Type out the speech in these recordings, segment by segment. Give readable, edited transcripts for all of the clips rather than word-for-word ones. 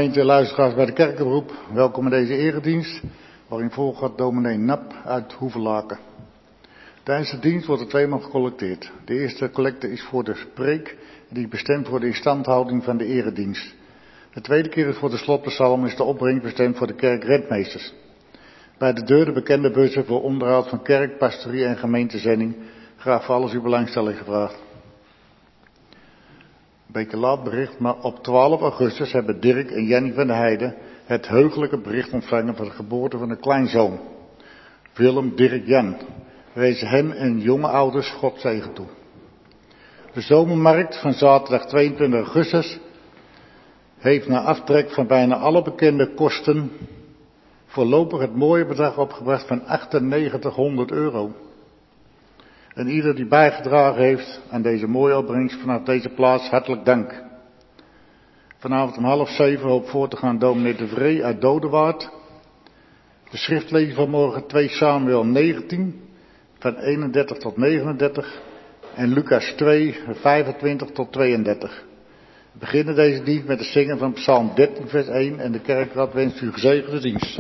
gemeente, luisteraars bij de kerkenberoep. Welkom in deze eredienst, waarin volgaat dominee Nap uit Hoevelaken. Tijdens de dienst wordt er tweemaal gecollecteerd. De eerste collecte is voor de preek, die is bestemd voor de instandhouding van de eredienst. De tweede keer is voor de slotpsalm, is de opbrengst bestemd voor de kerkrentmeesters. Bij de deur de bekende bussen voor onderhoud van kerk, pastorie en gemeentezending. Graag voor alles uw belangstelling gevraagd. Een beetje laat bericht, maar op 12 augustus hebben Dirk en Jenny van der Heijden het heugelijke bericht ontvangen van de geboorte van een kleinzoon. Willem Dirk Jan. Wees hen en jonge ouders God zegen toe. De zomermarkt van zaterdag 22 augustus heeft na aftrek van bijna alle bekende kosten voorlopig het mooie bedrag opgebracht van €9800. En ieder die bijgedragen heeft aan deze mooie opbrengst vanaf deze plaats, hartelijk dank. Vanavond om 6:30 hoop voor te gaan dominee de Vree uit Dodewaard. De schriftlezing van morgen 2 Samuel 19, van 31 tot 39. En Lucas 2, 25 tot 32. We beginnen deze dienst met het zingen van Psalm 13 vers 1 en de kerkraad wenst u gezegende dienst.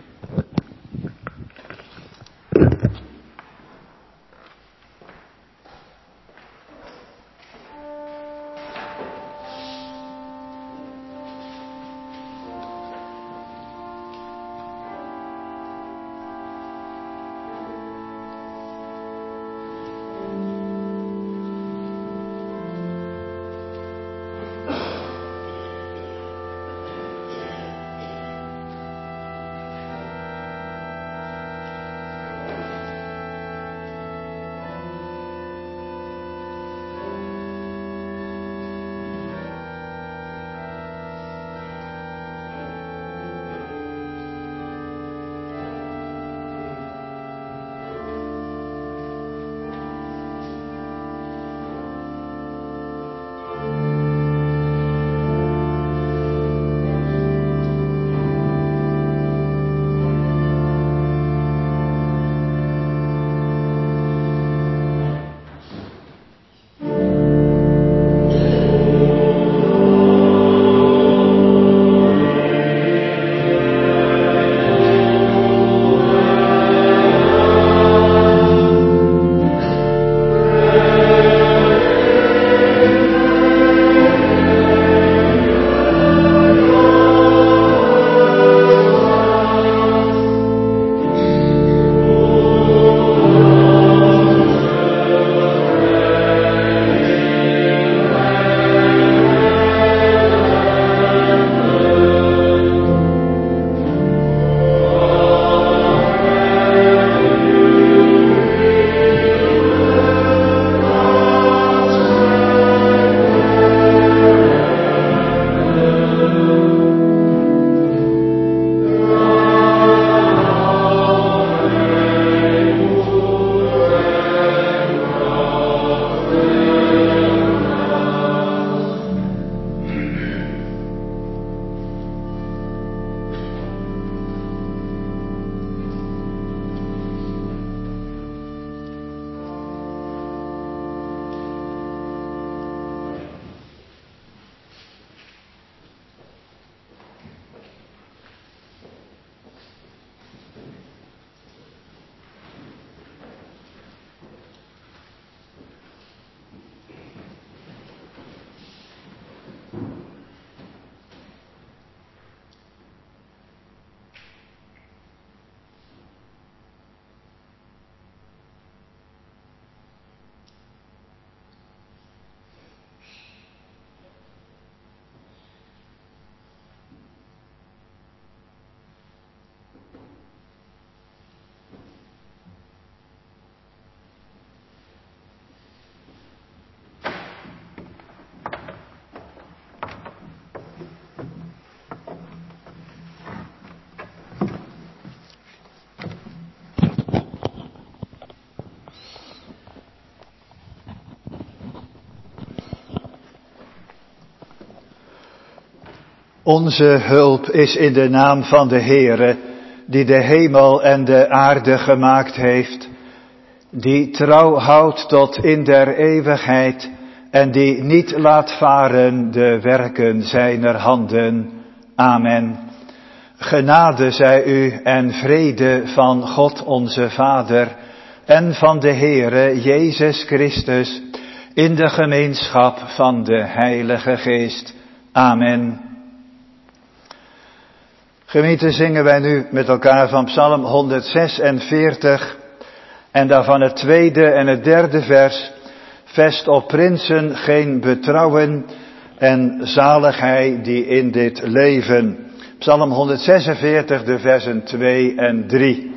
Onze hulp is in de naam van de Heere, die de hemel en de aarde gemaakt heeft, die trouw houdt tot in der eeuwigheid en die niet laat varen de werken zijner handen. Amen. Genade zij u en vrede van God onze Vader en van de Heere Jezus Christus in de gemeenschap van de Heilige Geest. Amen. Gemeente, zingen wij nu met elkaar van Psalm 146 en daarvan het tweede en het derde vers. Vest op prinsen geen betrouwen en zalig hij die in dit leven. Psalm 146, de versen 2 en 3.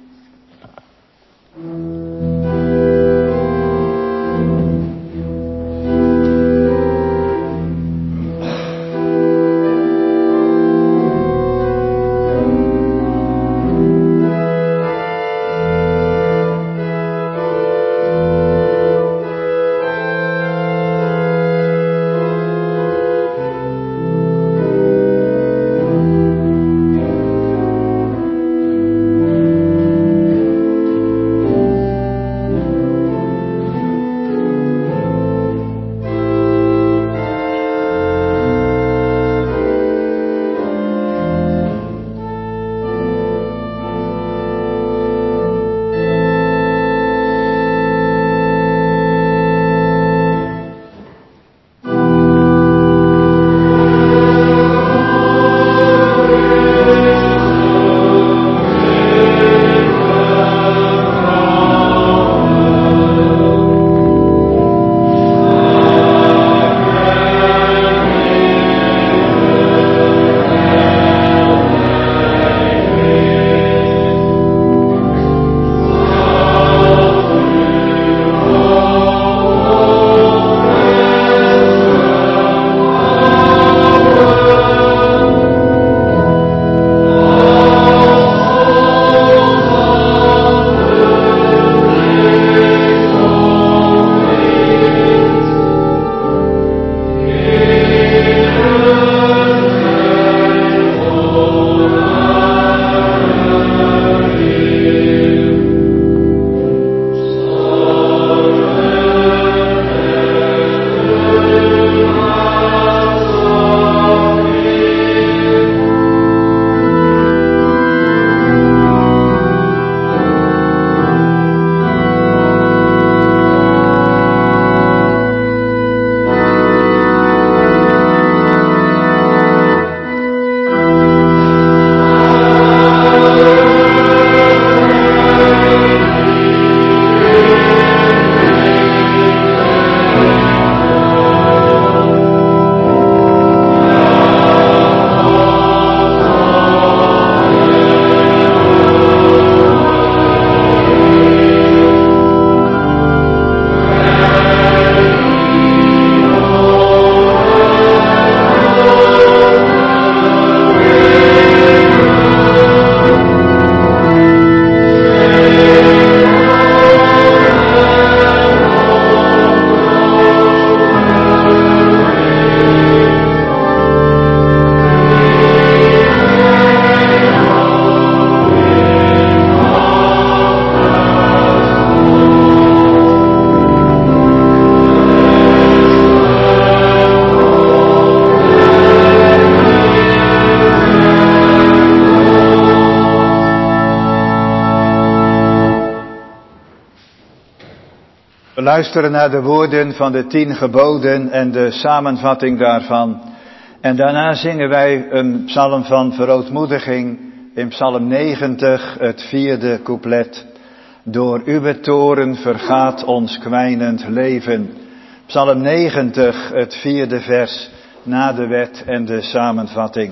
We luisteren naar de woorden van de 10 geboden en de samenvatting daarvan. En daarna zingen wij een psalm van verootmoediging in psalm 90, het 4e couplet. Door uw toren vergaat ons kwijnend leven. Psalm 90, het 4e vers, na de wet en de samenvatting.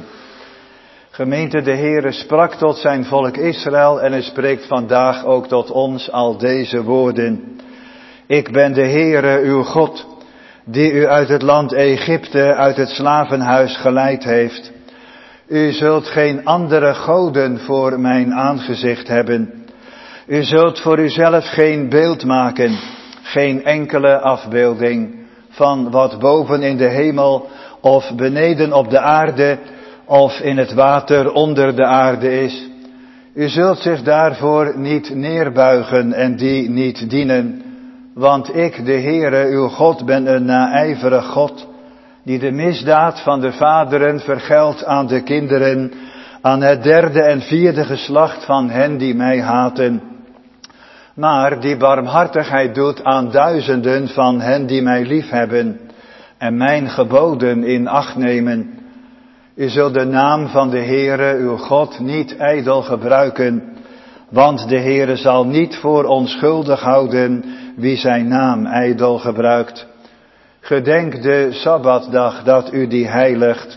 Gemeente, de Heere sprak tot zijn volk Israël en hij spreekt vandaag ook tot ons al deze woorden. Ik ben de Heere, uw God, die u uit het land Egypte, uit het slavenhuis geleid heeft. U zult geen andere goden voor mijn aangezicht hebben. U zult voor uzelf geen beeld maken, geen enkele afbeelding van wat boven in de hemel of beneden op de aarde of in het water onder de aarde is. U zult zich daarvoor niet neerbuigen en die niet dienen, want ik, de Heere, uw God, ben een naijverig God die de misdaad van de vaderen vergeldt aan de kinderen, aan het derde en vierde geslacht van hen die mij haten. Maar die barmhartigheid doet aan duizenden van hen die mij liefhebben en mijn geboden in acht nemen. U zult de naam van de Heere, uw God, niet ijdel gebruiken, want de Heere zal niet voor onschuldig houden wie zijn naam ijdel gebruikt. Gedenk de Sabbatdag dat u die heiligt.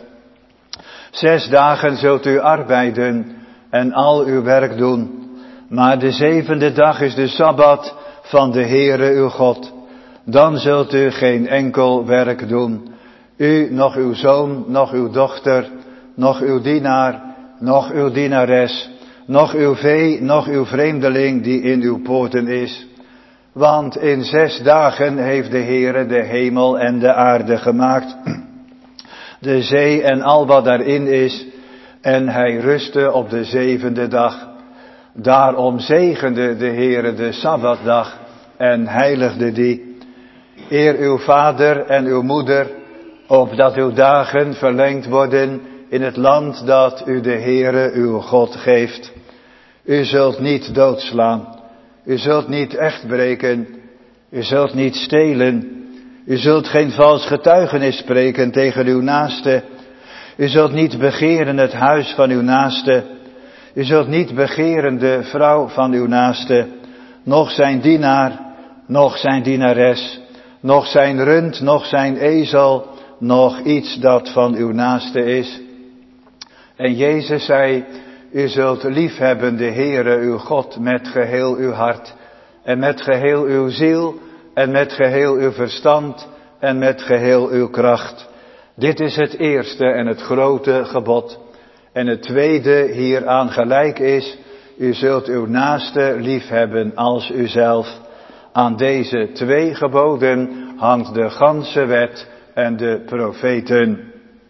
6 dagen zult u arbeiden en al uw werk doen. Maar de 7e dag is de Sabbat van de Heere uw God. Dan zult u geen enkel werk doen. U, nog uw zoon, nog uw dochter, nog uw dienaar, nog uw dienares, nog uw vee, nog uw vreemdeling die in uw poorten is. Want in 6 dagen heeft de Heere de hemel en de aarde gemaakt, de zee en al wat daarin is, en hij rustte op de 7e dag. Daarom zegende de Heere de Sabbatdag en heiligde die. Eer uw vader en uw moeder, opdat uw dagen verlengd worden in het land dat u de Heere uw God geeft. U zult niet doodslaan, u zult niet echt breken, u zult niet stelen, u zult geen vals getuigenis spreken tegen uw naaste, u zult niet begeren het huis van uw naaste, u zult niet begeren de vrouw van uw naaste, noch zijn dienaar, noch zijn dienares, noch zijn rund, noch zijn ezel, noch iets dat van uw naaste is. En Jezus zei, u zult liefhebben de Heere uw God met geheel uw hart, en met geheel uw ziel, en met geheel uw verstand, en met geheel uw kracht. Dit is het eerste en het grote gebod. En het tweede hieraan gelijk is, u zult uw naaste liefhebben als uzelf. Aan deze 2 geboden hangt de ganse wet en de profeten.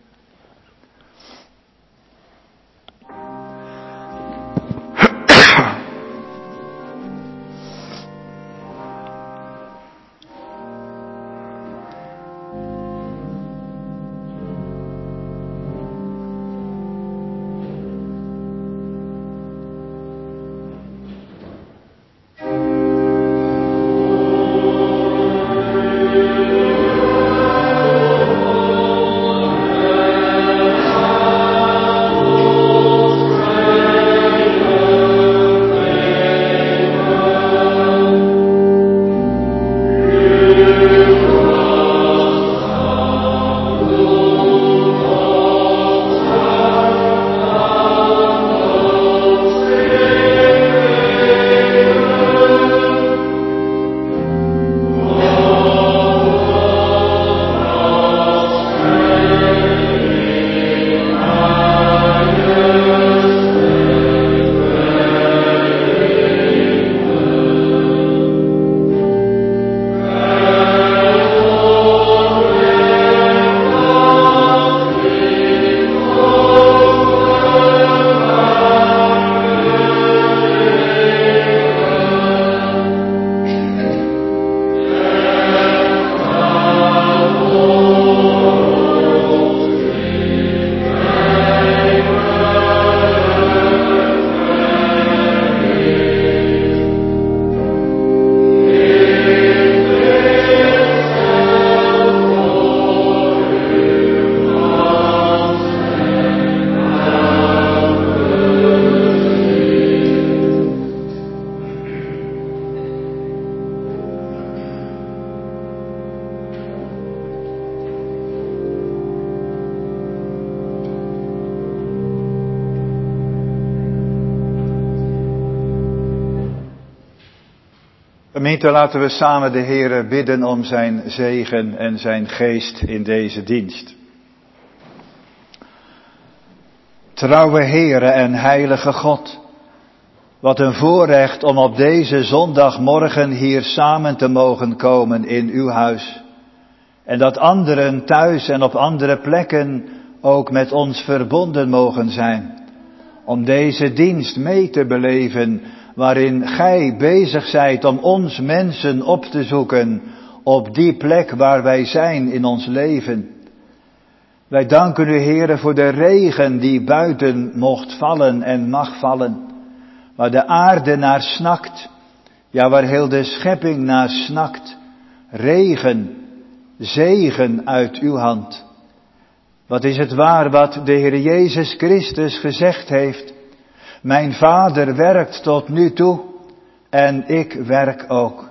Gemeente, laten we samen de Heere bidden om zijn zegen en zijn geest in deze dienst. Trouwe Heere en heilige God, wat een voorrecht om op deze zondagmorgen hier samen te mogen komen in uw huis. En dat anderen thuis en op andere plekken ook met ons verbonden mogen zijn. Om deze dienst mee te beleven, waarin gij bezig zijt om ons mensen op te zoeken op die plek waar wij zijn in ons leven. Wij danken u, Heere, voor de regen die buiten mocht vallen en mag vallen. Waar de aarde naar snakt. Ja, waar heel de schepping naar snakt. Regen, zegen uit uw hand. Wat is het waar wat de Heer Jezus Christus gezegd heeft. Mijn Vader werkt tot nu toe en ik werk ook.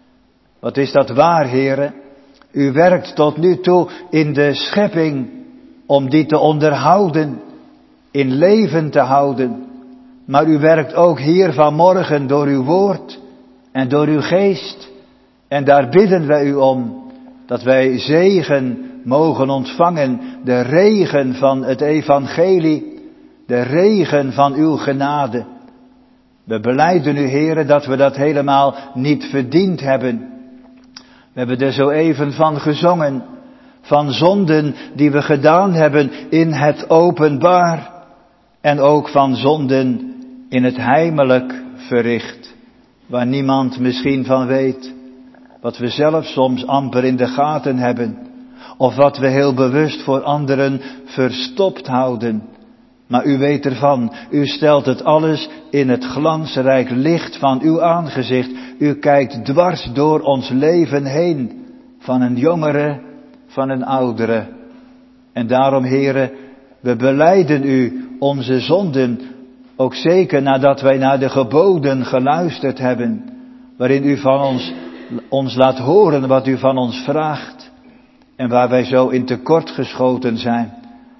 Wat is dat waar, Heere? U werkt tot nu toe in de schepping om die te onderhouden, in leven te houden. Maar u werkt ook hier vanmorgen door uw woord en door uw geest. En daar bidden wij u om, dat wij zegen mogen ontvangen, de regen van het evangelie, de regen van uw genade. We belijden u, Heere, dat we dat helemaal niet verdiend hebben. We hebben er zo even van gezongen, van zonden die we gedaan hebben in het openbaar en ook van zonden in het heimelijk verricht, waar niemand misschien van weet, wat we zelf soms amper in de gaten hebben, of wat we heel bewust voor anderen verstopt houden. Maar u weet ervan, u stelt het alles in het glansrijk licht van uw aangezicht. U kijkt dwars door ons leven heen, van een jongere, van een oudere. En daarom, Heere, we belijden u onze zonden, ook zeker nadat wij naar de geboden geluisterd hebben, waarin u van ons laat horen wat u van ons vraagt en waar wij zo in tekort geschoten zijn.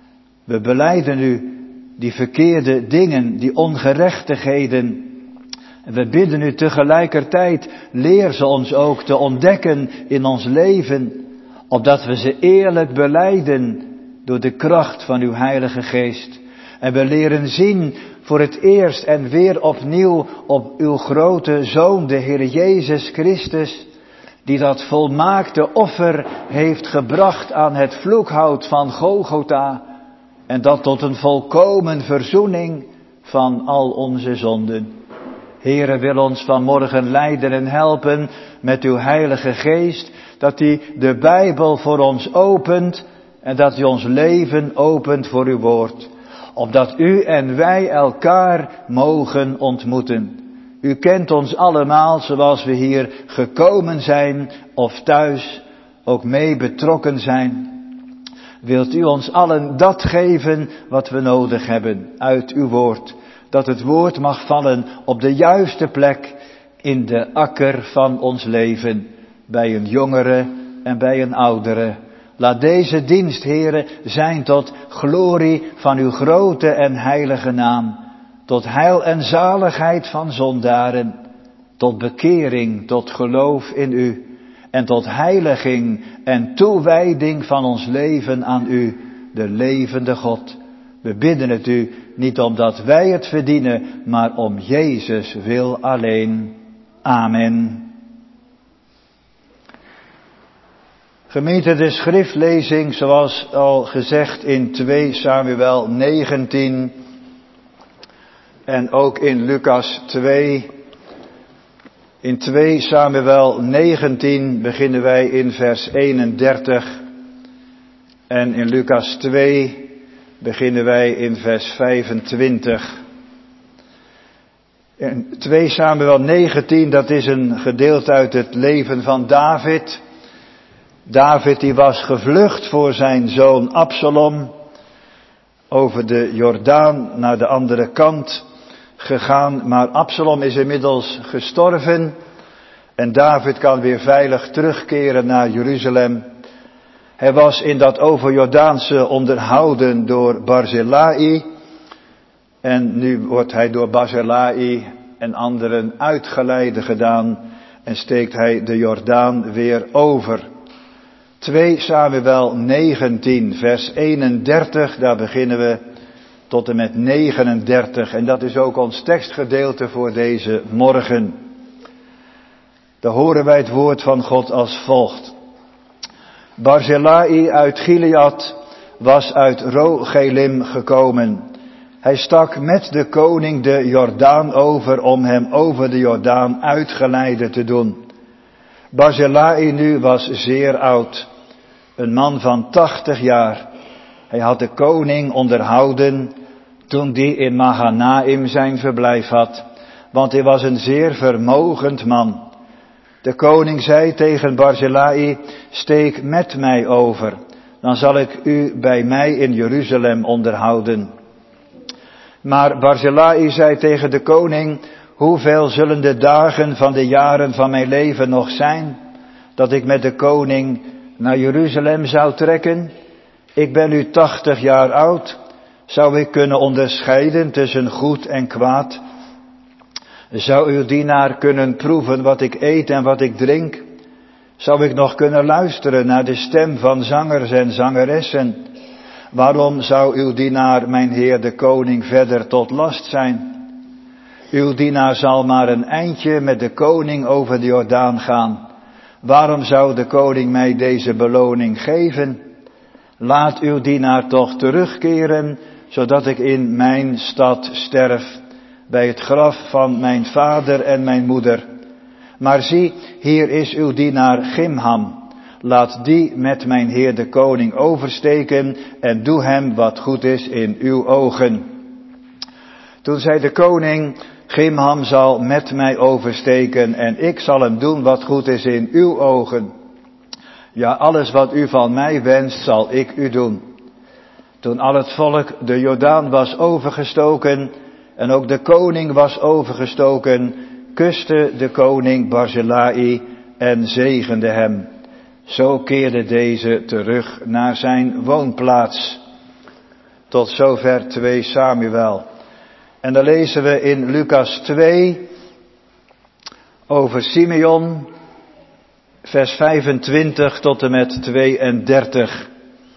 We belijden u die verkeerde dingen, die ongerechtigheden. En we bidden u tegelijkertijd, leer ze ons ook te ontdekken in ons leven, opdat we ze eerlijk belijden door de kracht van uw Heilige Geest. En we leren zien voor het eerst en weer opnieuw op uw grote Zoon, de Heer Jezus Christus, die dat volmaakte offer heeft gebracht aan het vloekhout van Golgotha. En dat tot een volkomen verzoening van al onze zonden. Heere, wil ons vanmorgen leiden en helpen met uw Heilige Geest, dat hij de Bijbel voor ons opent en dat hij ons leven opent voor uw woord. Opdat u en wij elkaar mogen ontmoeten. U kent ons allemaal zoals we hier gekomen zijn of thuis ook mee betrokken zijn. Wilt u ons allen dat geven wat we nodig hebben uit uw woord. Dat het woord mag vallen op de juiste plek in de akker van ons leven. Bij een jongere en bij een oudere. Laat deze dienst, Heere, zijn tot glorie van uw grote en heilige naam. Tot heil en zaligheid van zondaren. Tot bekering, tot geloof in u. En tot heiliging en toewijding van ons leven aan u, de levende God. We bidden het u, niet omdat wij het verdienen, maar om Jezus wil alleen. Amen. Gemeente, de schriftlezing, zoals al gezegd in 2 Samuel 19 en ook in Lucas 2. In 2 Samuel 19 beginnen wij in vers 31 en in Lucas 2 beginnen wij in vers 25. In 2 Samuel 19, dat is een gedeelte uit het leven van David. David die was gevlucht voor zijn zoon Absalom, over de Jordaan naar de andere kant gegaan, maar Absalom is inmiddels gestorven en David kan weer veilig terugkeren naar Jeruzalem. Hij was in dat overjordaanse onderhouden door Barzillai en nu wordt hij door Barzillai en anderen uitgeleide gedaan en steekt hij de Jordaan weer over. 2 Samuel 19 vers 31, daar beginnen we tot en met 39. En dat is ook ons tekstgedeelte voor deze morgen. Daar horen wij het woord van God als volgt. Barzillai uit Gilead was uit Rogelim gekomen. Hij stak met de koning de Jordaan over om hem over de Jordaan uitgeleide te doen. Barzillai nu was zeer oud, een man van 80 jaar. Hij had de koning onderhouden toen die in Mahanaim zijn verblijf had, want hij was een zeer vermogend man. De koning zei tegen Barzillai, steek met mij over, dan zal ik u bij mij in Jeruzalem onderhouden. Maar Barzillai zei tegen de koning, hoeveel zullen de dagen van de jaren van mijn leven nog zijn, dat ik met de koning naar Jeruzalem zou trekken? Ik ben nu 80 jaar oud, zou ik kunnen onderscheiden tussen goed en kwaad? Zou uw dienaar kunnen proeven wat ik eet en wat ik drink? Zou ik nog kunnen luisteren naar de stem van zangers en zangeressen? Waarom zou uw dienaar, mijn heer de koning, verder tot last zijn? Uw dienaar zal maar een eindje met de koning over de Jordaan gaan. Waarom zou de koning mij deze beloning geven? Laat uw dienaar toch terugkeren, zodat ik in mijn stad sterf, bij het graf van mijn vader en mijn moeder. Maar zie, hier is uw dienaar Gimham. Laat die met mijn heer de koning oversteken en doe hem wat goed is in uw ogen. Toen zei de koning, Gimham zal met mij oversteken en ik zal hem doen wat goed is in uw ogen. Ja, alles wat u van mij wenst, zal ik u doen. Toen al het volk de Jordaan was overgestoken en ook de koning was overgestoken, kuste de koning Barzillai en zegende hem. Zo keerde deze terug naar zijn woonplaats. Tot zover 2 Samuel. En dan lezen we in Lucas 2 over Simeon, vers 25 tot en met 32.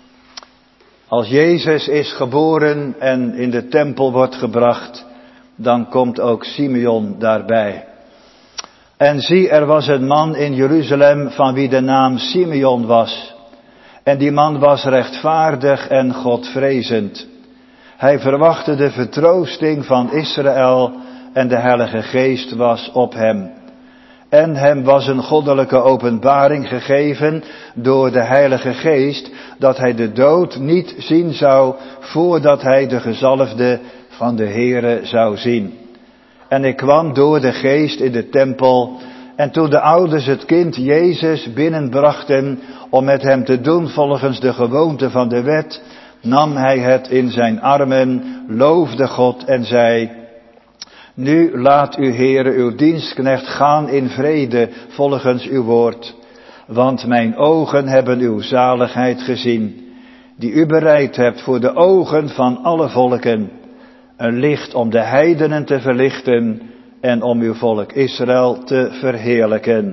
Als Jezus is geboren en in de tempel wordt gebracht, dan komt ook Simeon daarbij. En zie, er was een man in Jeruzalem van wie de naam Simeon was. En die man was rechtvaardig en godvrezend. Hij verwachtte de vertroosting van Israël en de Heilige Geest was op hem. En hem was een goddelijke openbaring gegeven door de Heilige Geest, dat hij de dood niet zien zou voordat hij de gezalfde van de Heere zou zien. En ik kwam door de Geest in de tempel, en toen de ouders het kind Jezus binnenbrachten om met hem te doen volgens de gewoonte van de wet, nam hij het in zijn armen, loofde God en zei, nu laat uw Heere uw dienstknecht gaan in vrede volgens uw woord, want mijn ogen hebben uw zaligheid gezien, die u bereid hebt voor de ogen van alle volken, een licht om de heidenen te verlichten en om uw volk Israël te verheerlijken.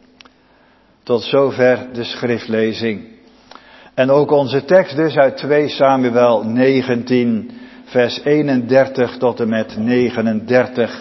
Tot zover de schriftlezing. En ook onze tekst dus uit 2 Samuel 19, vers 31 tot en met 39.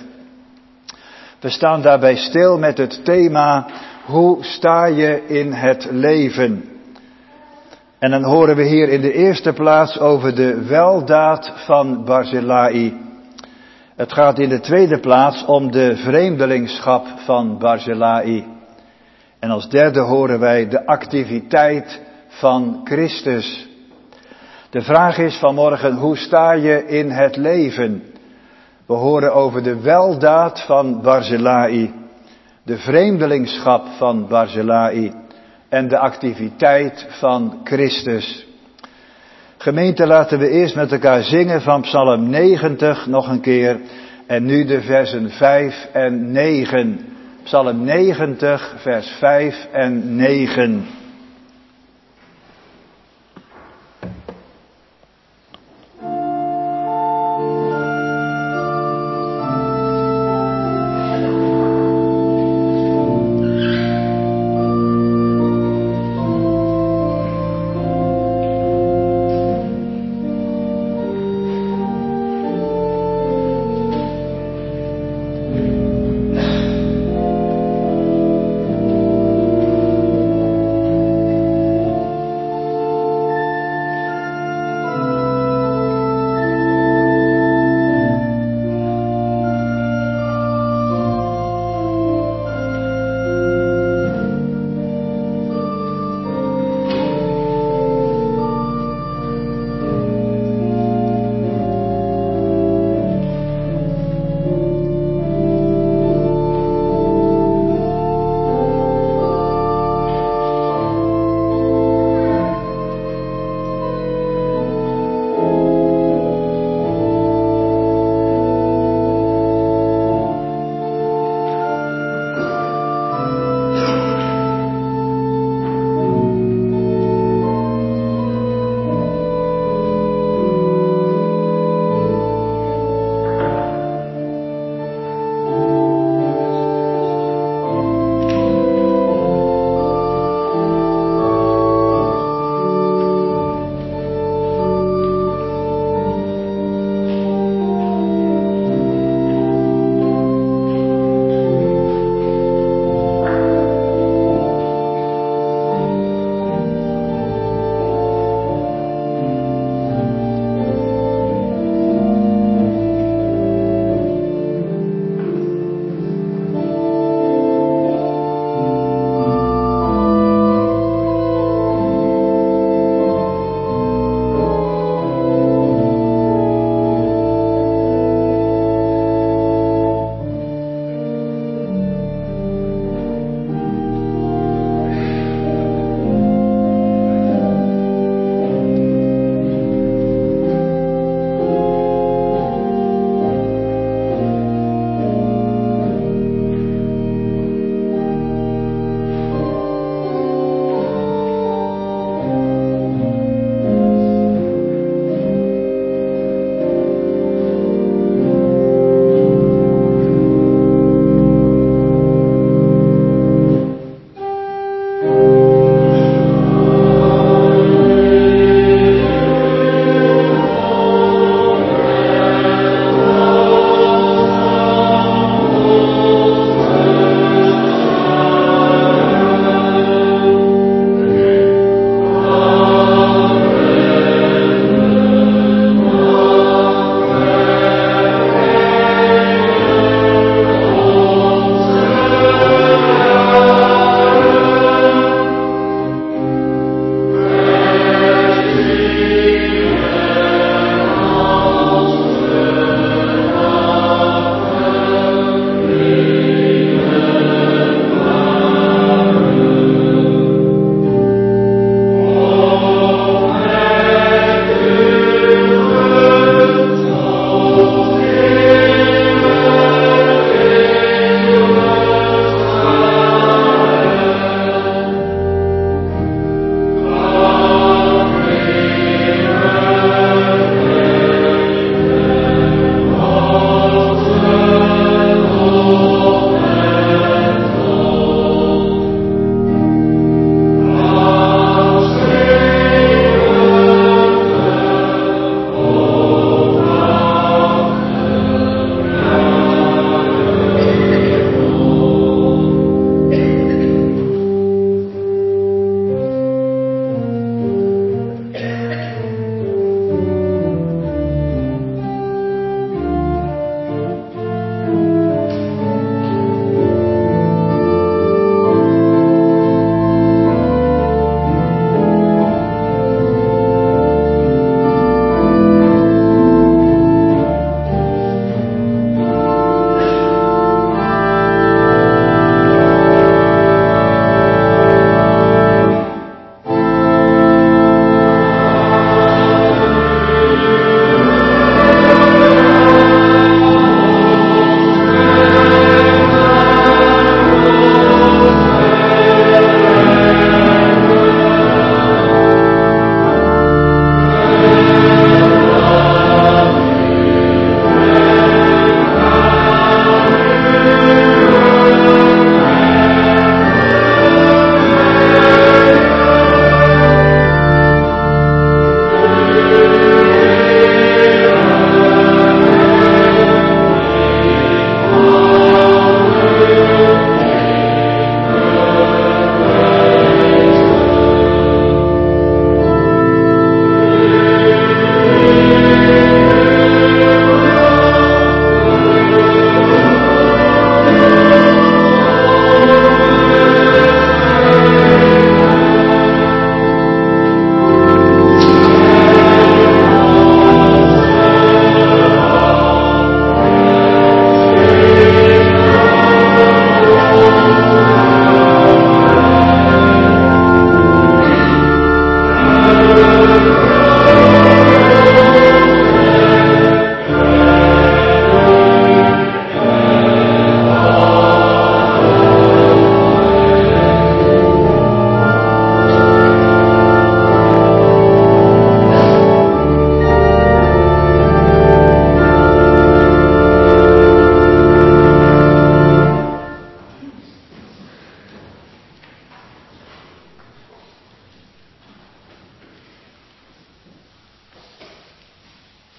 We staan daarbij stil met het thema, hoe sta je in het leven? En dan horen we hier in de eerste plaats over de weldaad van Barzillai. Het gaat in de tweede plaats om de vreemdelingschap van Barzillai. En als derde horen wij de activiteit van Christus. De vraag is vanmorgen, hoe sta je in het leven? We horen over de weldaad van Barzillai, de vreemdelingschap van Barzillai en de activiteit van Christus. Gemeente, laten we eerst met elkaar zingen van Psalm 90 nog een keer en nu de versen 5 en 9. Psalm 90, vers 5 en 9.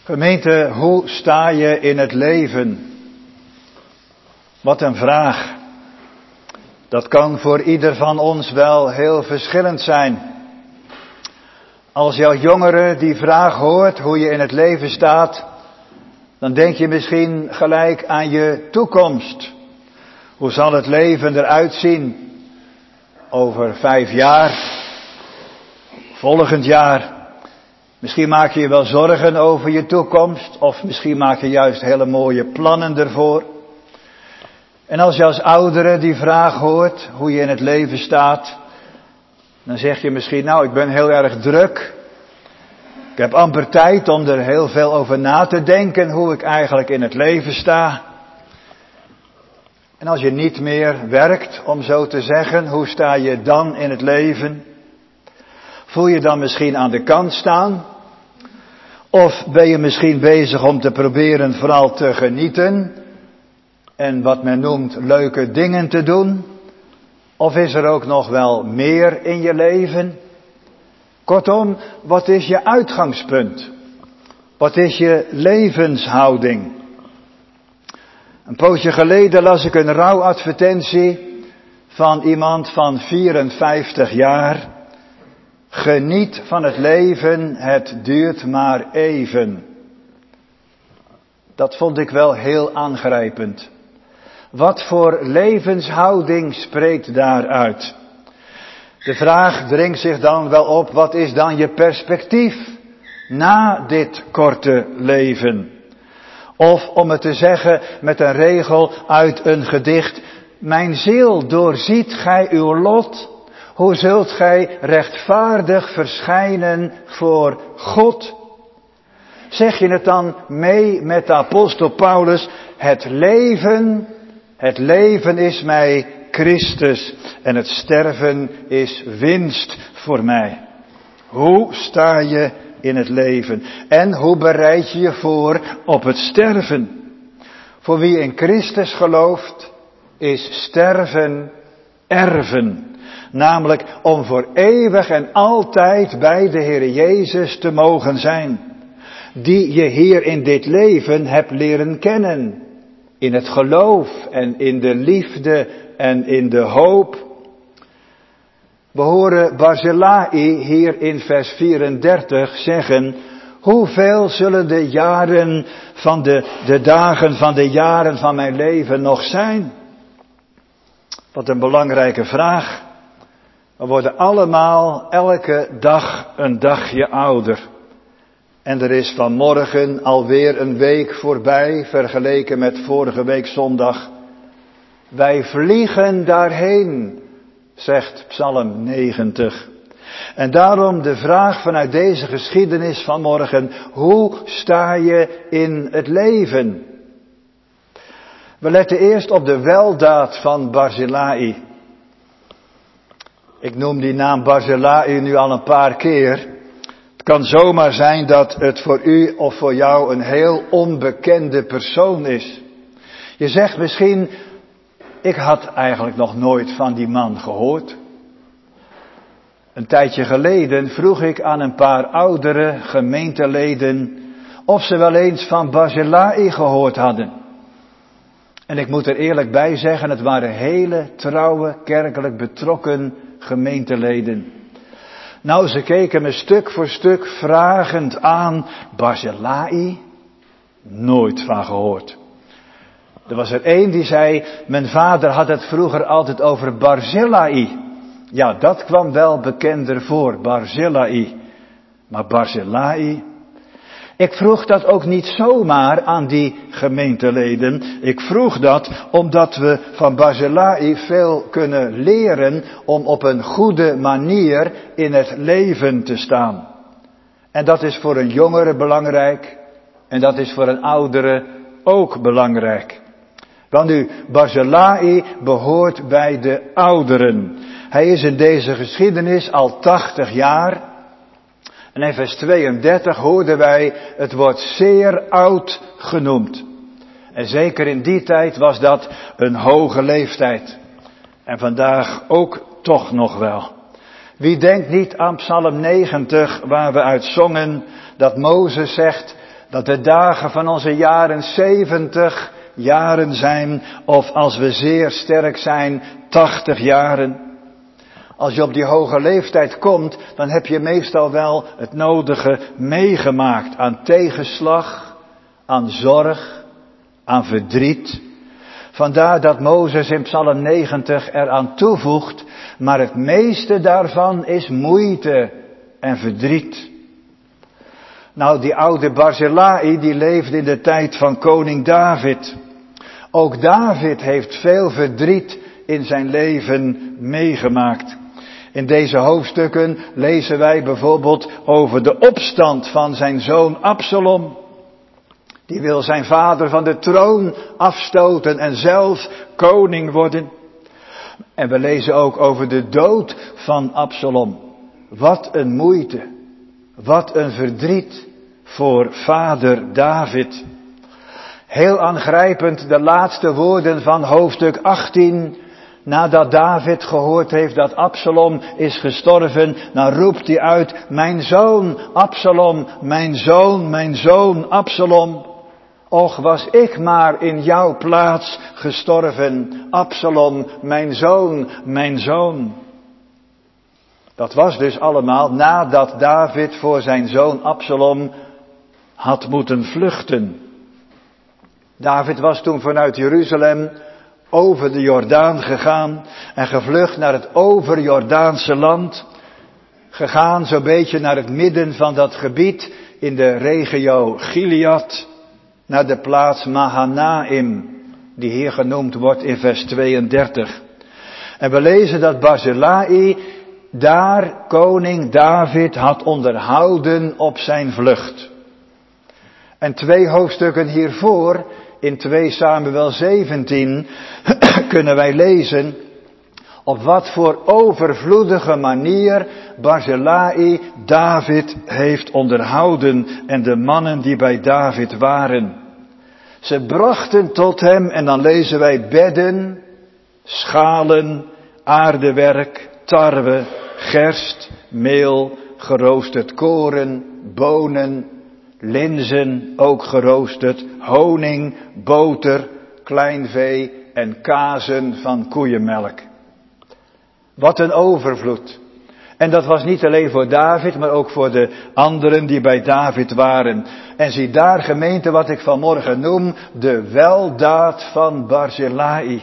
Gemeente, hoe sta je in het leven? Wat een vraag. Dat kan voor ieder van ons wel heel verschillend zijn. Als jouw jongere die vraag hoort hoe je in het leven staat, dan denk je misschien gelijk aan je toekomst. Hoe zal het leven eruit zien over 5 jaar, volgend jaar? Misschien maak je je wel zorgen over je toekomst, of misschien maak je juist hele mooie plannen ervoor. En als je als oudere die vraag hoort hoe je in het leven staat, dan zeg je misschien, nou, ik ben heel erg druk. Ik heb amper tijd om er heel veel over na te denken hoe ik eigenlijk in het leven sta. En als je niet meer werkt, om zo te zeggen, hoe sta je dan in het leven? Voel je dan misschien aan de kant staan? Of ben je misschien bezig om te proberen vooral te genieten en wat men noemt leuke dingen te doen? Of is er ook nog wel meer in je leven? Kortom, wat is je uitgangspunt? Wat is je levenshouding? Een poosje geleden las ik een rouwadvertentie van iemand van 54 jaar. Geniet van het leven, het duurt maar even. Dat vond ik wel heel aangrijpend. Wat voor levenshouding spreekt daaruit? De vraag dringt zich dan wel op, wat is dan je perspectief na dit korte leven? Of om het te zeggen met een regel uit een gedicht, mijn ziel, doorziet gij uw lot? Hoe zult gij rechtvaardig verschijnen voor God? Zeg je het dan mee met de apostel Paulus, het leven is mij Christus en het sterven is winst voor mij. Hoe sta je in het leven? En hoe bereid je je voor op het sterven? Voor wie in Christus gelooft, is sterven erven. Namelijk om voor eeuwig en altijd bij de Heer Jezus te mogen zijn. Die je hier in dit leven hebt leren kennen. In het geloof en in de liefde en in de hoop. We horen Barzillai hier in vers 34 zeggen, hoeveel zullen de jaren van de dagen van de jaren van mijn leven nog zijn? Wat een belangrijke vraag. We worden allemaal elke dag een dagje ouder. En er is vanmorgen alweer een week voorbij, vergeleken met vorige week zondag. Wij vliegen daarheen, zegt Psalm 90. En daarom de vraag vanuit deze geschiedenis vanmorgen, hoe sta je in het leven? We letten eerst op de weldaad van Barzillai. Ik noem die naam Barzillai nu al een paar keer. Het kan zomaar zijn dat het voor u of voor jou een heel onbekende persoon is. Je zegt misschien, ik had eigenlijk nog nooit van die man gehoord. Een tijdje geleden vroeg ik aan een paar oudere gemeenteleden of ze wel eens van Barzillai gehoord hadden. En ik moet er eerlijk bij zeggen, het waren hele trouwe, kerkelijk betrokken gemeenteleden. Nou, ze keken me stuk voor stuk vragend aan. Barzillai? Nooit van gehoord. Er was er één die zei, mijn vader had het vroeger altijd over Barzillai. Ja, dat kwam wel bekender voor, Barzillai. Maar Barzillai? Ik vroeg dat ook niet zomaar aan die gemeenteleden. Ik vroeg dat omdat we van Barzillai veel kunnen leren om op een goede manier in het leven te staan. En dat is voor een jongere belangrijk en dat is voor een oudere ook belangrijk. Want nu, Barzillai behoort bij de ouderen. Hij is in deze geschiedenis al 80 jaar. En in vers 32 hoorden wij het woord zeer oud genoemd. En zeker in die tijd was dat een hoge leeftijd. En vandaag ook toch nog wel. Wie denkt niet aan Psalm 90 waar we uit zongen dat Mozes zegt, dat de dagen van onze jaren 70 jaren zijn, of als we zeer sterk zijn, 80 jaren. Als je op die hoge leeftijd komt, dan heb je meestal wel het nodige meegemaakt aan tegenslag, aan zorg, aan verdriet. Vandaar dat Mozes in Psalm 90 eraan toevoegt, maar het meeste daarvan is moeite en verdriet. Nou, die oude Barzillai, die leefde in de tijd van koning David. Ook David heeft veel verdriet in zijn leven meegemaakt. In deze hoofdstukken lezen wij bijvoorbeeld over de opstand van zijn zoon Absalom. Die wil zijn vader van de troon afstoten en zelf koning worden. En we lezen ook over de dood van Absalom. Wat een moeite, wat een verdriet voor vader David. Heel aangrijpend de laatste woorden van hoofdstuk 18. Nadat David gehoord heeft dat Absalom is gestorven, dan roept hij uit: mijn zoon Absalom, mijn zoon Absalom. Och, was ik maar in jouw plaats gestorven, Absalom, mijn zoon, mijn zoon. Dat was dus allemaal nadat David voor zijn zoon Absalom had moeten vluchten. David was toen vanuit Jeruzalem over de Jordaan gegaan en gevlucht naar het overjordaanse land. Gegaan zo'n beetje naar het midden van dat gebied in de regio Gilead, naar de plaats Mahanaim, die hier genoemd wordt in vers 32. En we lezen dat Barzillai daar koning David had onderhouden op zijn vlucht. En 2 hoofdstukken hiervoor, in 2 Samuel 17, kunnen wij lezen op wat voor overvloedige manier Barzillai David heeft onderhouden en de mannen die bij David waren. Ze brachten tot hem, en dan lezen wij, bedden, schalen, aardewerk, tarwe, gerst, meel, geroosterd koren, bonen, linzen, ook geroosterd, honing, boter, klein vee en kazen van koeienmelk. Wat een overvloed. En dat was niet alleen voor David, maar ook voor de anderen die bij David waren. En zie daar, gemeente, wat ik vanmorgen noem, de weldaad van Barzillai.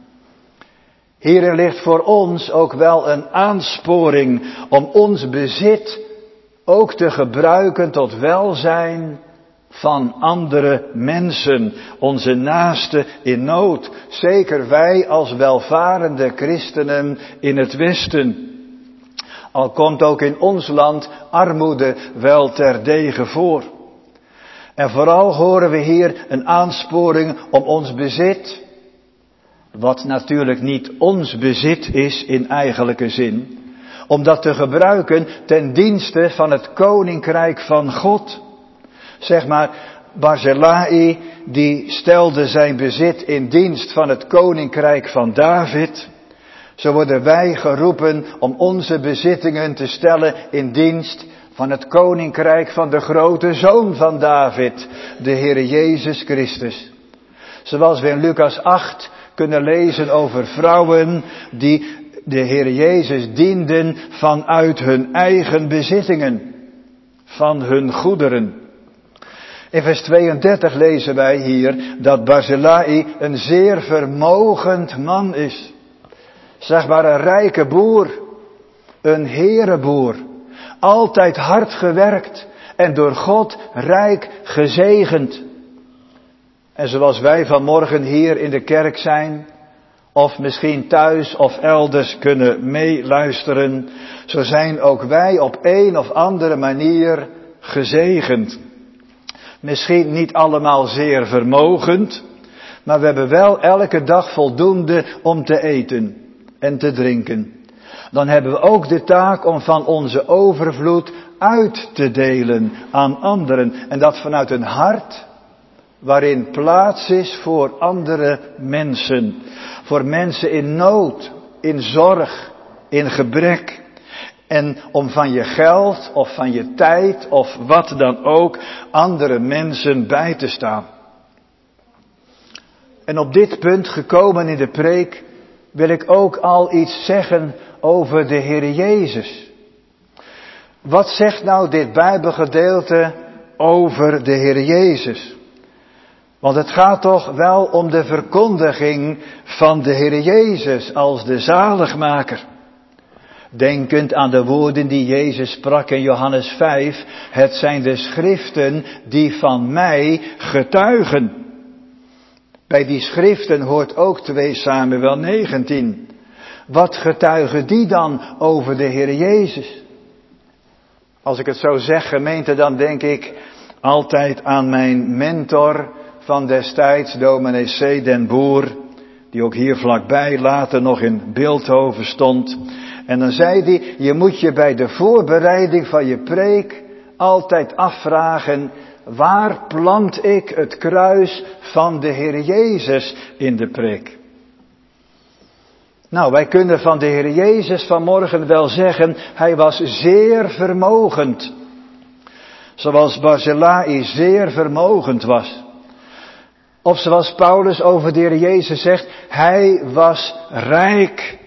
Hierin ligt voor ons ook wel een aansporing om ons bezit ook te gebruiken tot welzijn van andere mensen, onze naasten in nood. Zeker wij als welvarende christenen in het Westen. Al komt ook in ons land armoede wel terdege voor. En vooral horen we hier een aansporing om ons bezit, wat natuurlijk niet ons bezit is in eigenlijke zin, om dat te gebruiken ten dienste van het koninkrijk van God. Zeg maar, Barzillai die stelde zijn bezit in dienst van het koninkrijk van David. Zo worden wij geroepen om onze bezittingen te stellen in dienst van het koninkrijk van de grote zoon van David, de Heere Jezus Christus. Zoals we in Lucas 8 kunnen lezen over vrouwen die de Heere Jezus dienden vanuit hun eigen bezittingen, van hun goederen. In vers 32 lezen wij hier dat Barzillai een zeer vermogend man is. Zeg maar een rijke boer, een herenboer, altijd hard gewerkt en door God rijk gezegend. En zoals wij vanmorgen hier in de kerk zijn, of misschien thuis of elders kunnen meeluisteren, zo zijn ook wij op een of andere manier gezegend. Misschien niet allemaal zeer vermogend, maar we hebben wel elke dag voldoende om te eten en te drinken. Dan hebben we ook de taak om van onze overvloed uit te delen aan anderen. En dat vanuit een hart waarin plaats is voor andere mensen. Voor mensen in nood, in zorg, in gebrek. En om van je geld of van je tijd of wat dan ook andere mensen bij te staan. En op dit punt gekomen in de preek wil ik ook al iets zeggen over de Heer Jezus. Wat zegt nou dit Bijbelgedeelte over de Heer Jezus? Want het gaat toch wel om de verkondiging van de Heer Jezus als de zaligmaker. Denkend aan de woorden die Jezus sprak in Johannes 5. Het zijn de schriften die van mij getuigen. Bij die schriften hoort ook 2 Samuel 19. Wat getuigen die dan over de Heer Jezus? Als ik het zo zeg, gemeente, dan denk ik altijd aan mijn mentor van destijds, dominee C. den Boer, die ook hier vlakbij later nog in Bilthoven stond. En dan zei hij, je moet je bij de voorbereiding van je preek altijd afvragen, waar plant ik het kruis van de Heer Jezus in de preek? Nou, wij kunnen van de Heer Jezus vanmorgen wel zeggen, hij was zeer vermogend. Zoals Barzillai zeer vermogend was. Of zoals Paulus over de Heer Jezus zegt, hij was rijk.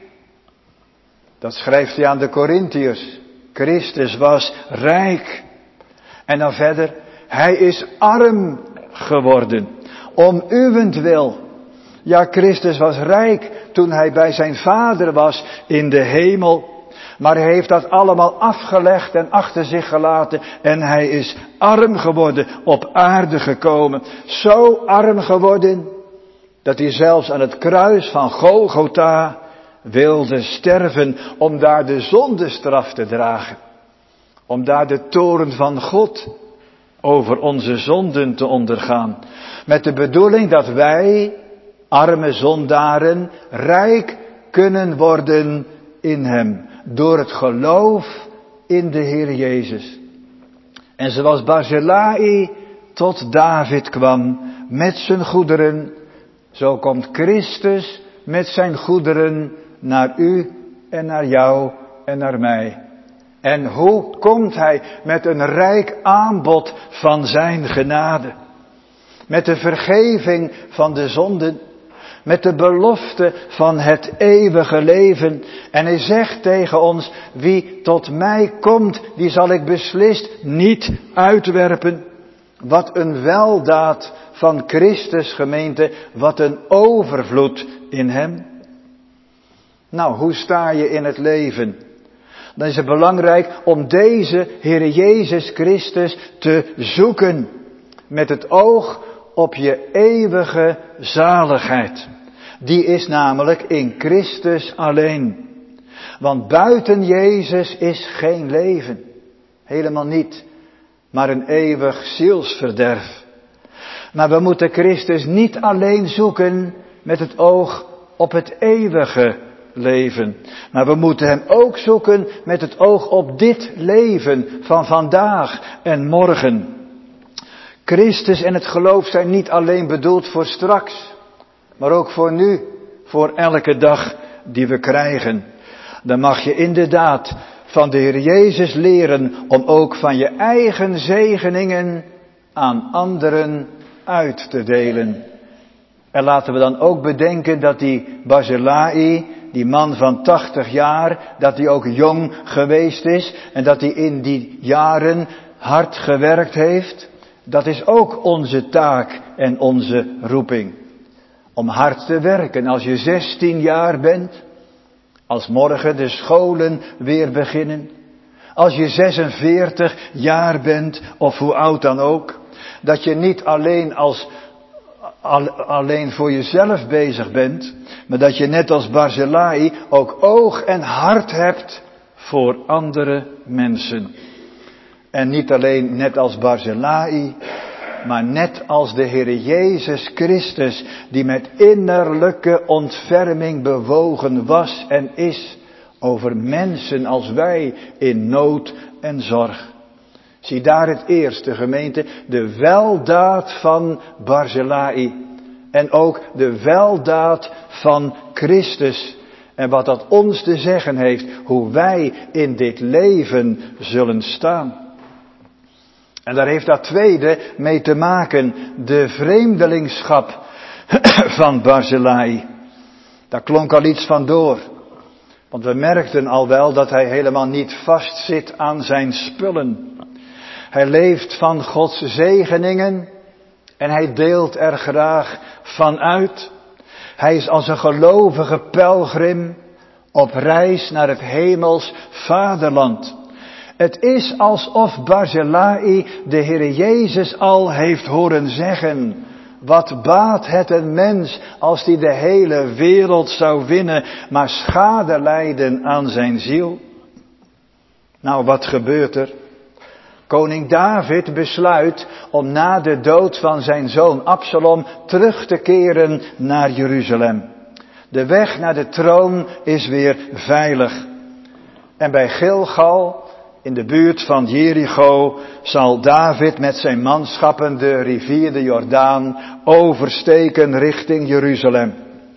Dat schrijft hij aan de Korintiërs. Christus was rijk. En dan verder, hij is arm geworden. Om uwentwil. Ja, Christus was rijk toen hij bij zijn Vader was in de hemel. Maar hij heeft dat allemaal afgelegd en achter zich gelaten. En hij is arm geworden, op aarde gekomen. Zo arm geworden, dat hij zelfs aan het kruis van Golgotha wilde sterven. Om daar de zondestraf te dragen. Om daar de toorn van God over onze zonden te ondergaan. Met de bedoeling dat wij, arme zondaren, rijk kunnen worden in hem. Door het geloof in de Heer Jezus. En zoals Barzillai tot David kwam met zijn goederen, zo komt Christus met zijn goederen naar u en naar jou en naar mij. En hoe komt hij? Met een rijk aanbod van zijn genade. Met de vergeving van de zonden. Met de belofte van het eeuwige leven. En hij zegt tegen ons, wie tot mij komt, die zal ik beslist niet uitwerpen. Wat een weldaad van Christus, gemeente, wat een overvloed in hem. Nou, hoe sta je in het leven? Dan is het belangrijk om deze Heer Jezus Christus te zoeken. Met het oog op je eeuwige zaligheid. Die is namelijk in Christus alleen. Want buiten Jezus is geen leven. Helemaal niet. Maar een eeuwig zielsverderf. Maar we moeten Christus niet alleen zoeken met het oog op het eeuwige leven. Maar we moeten hem ook zoeken met het oog op dit leven van vandaag en morgen. Christus en het geloof zijn niet alleen bedoeld voor straks, maar ook voor nu, voor elke dag die we krijgen. Dan mag je inderdaad van de Heer Jezus leren om ook van je eigen zegeningen aan anderen uit te delen. En laten we dan ook bedenken dat die Barzillai, die man van 80 jaar, dat hij ook jong geweest is en dat hij in die jaren hard gewerkt heeft. Dat is ook onze taak en onze roeping. Om hard te werken als je 16 jaar bent. Als morgen de scholen weer beginnen. Als je 46 jaar bent of hoe oud dan ook. Dat je niet alleen voor jezelf bezig bent. Maar dat je net als Barzillai ook oog en hart hebt voor andere mensen. En niet alleen net als Barzillai, maar net als de Heer Jezus Christus, die met innerlijke ontferming bewogen was en is over mensen als wij in nood en zorg. Zie daar het eerste, gemeente, de weldaad van Barzillai en ook de weldaad van Christus. En wat dat ons te zeggen heeft, hoe wij in dit leven zullen staan. En daar heeft dat tweede mee te maken, de vreemdelingschap van Barzillai. Daar klonk al iets van door. Want we merkten al wel dat hij helemaal niet vastzit aan zijn spullen. Hij leeft van Gods zegeningen en hij deelt er graag van uit. Hij is als een gelovige pelgrim op reis naar het hemels vaderland. Het is alsof Barzillai de Heere Jezus al heeft horen zeggen: wat baat het een mens als die de hele wereld zou winnen, maar schade lijden aan zijn ziel? Nou, wat gebeurt er? Koning David besluit om na de dood van zijn zoon Absalom terug te keren naar Jeruzalem. De weg naar de troon is weer veilig. En bij Gilgal, in de buurt van Jericho, zal David met zijn manschappen de rivier de Jordaan oversteken richting Jeruzalem.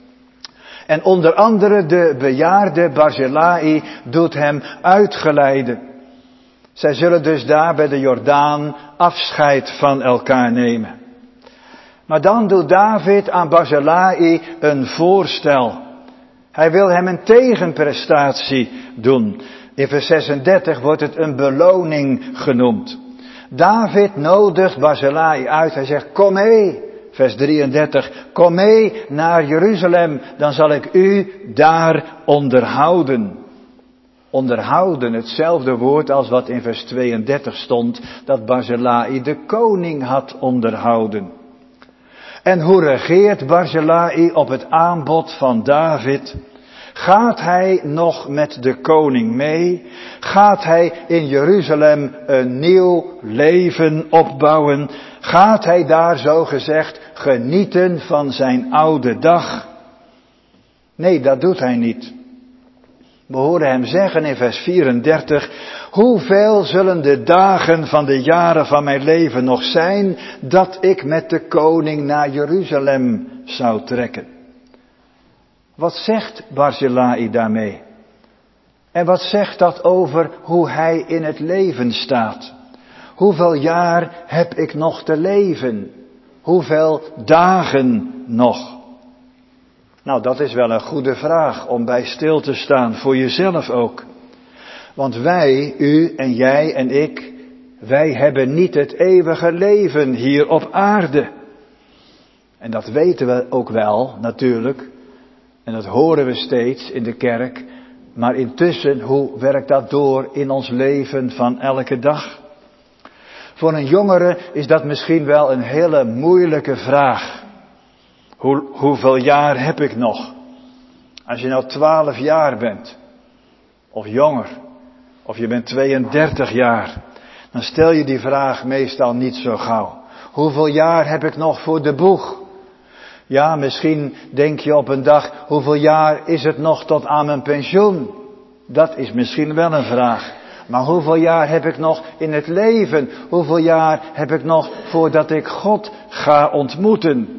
En onder andere de bejaarde Barzillai doet hem uitgeleiden. Zij zullen dus daar bij de Jordaan afscheid van elkaar nemen. Maar dan doet David aan Barzillai een voorstel. Hij wil hem een tegenprestatie doen. In vers 36 wordt het een beloning genoemd. David nodigt Barzillai uit. Hij zegt: kom mee. Vers 33. Kom mee naar Jeruzalem. Dan zal ik u daar onderhouden. Onderhouden, hetzelfde woord als wat in vers 32 stond, dat Barzillai de koning had onderhouden. En hoe reageert Barzillai op het aanbod van David? Gaat hij nog met de koning mee? Gaat hij in Jeruzalem een nieuw leven opbouwen? Gaat hij daar zogezegd genieten van zijn oude dag? Nee, dat doet hij niet. We horen hem zeggen in vers 34, hoeveel zullen de dagen van de jaren van mijn leven nog zijn, dat ik met de koning naar Jeruzalem zou trekken? Wat zegt Barzillai daarmee? En wat zegt dat over hoe hij in het leven staat? Hoeveel jaar heb ik nog te leven? Hoeveel dagen nog? Nou, dat is wel een goede vraag om bij stil te staan, voor jezelf ook. Want wij, u en jij en ik, wij hebben niet het eeuwige leven hier op aarde. En dat weten we ook wel, natuurlijk. En dat horen we steeds in de kerk. Maar intussen, hoe werkt dat door in ons leven van elke dag? Voor een jongere is dat misschien wel een hele moeilijke vraag. Hoeveel jaar heb ik nog? Als je nou 12 jaar bent, of jonger, of je bent 32 jaar, dan stel je die vraag meestal niet zo gauw. Hoeveel jaar heb ik nog voor de boeg? Ja, misschien denk je op een dag, hoeveel jaar is het nog tot aan mijn pensioen? Dat is misschien wel een vraag. Maar hoeveel jaar heb ik nog in het leven? Hoeveel jaar heb ik nog voordat ik God ga ontmoeten?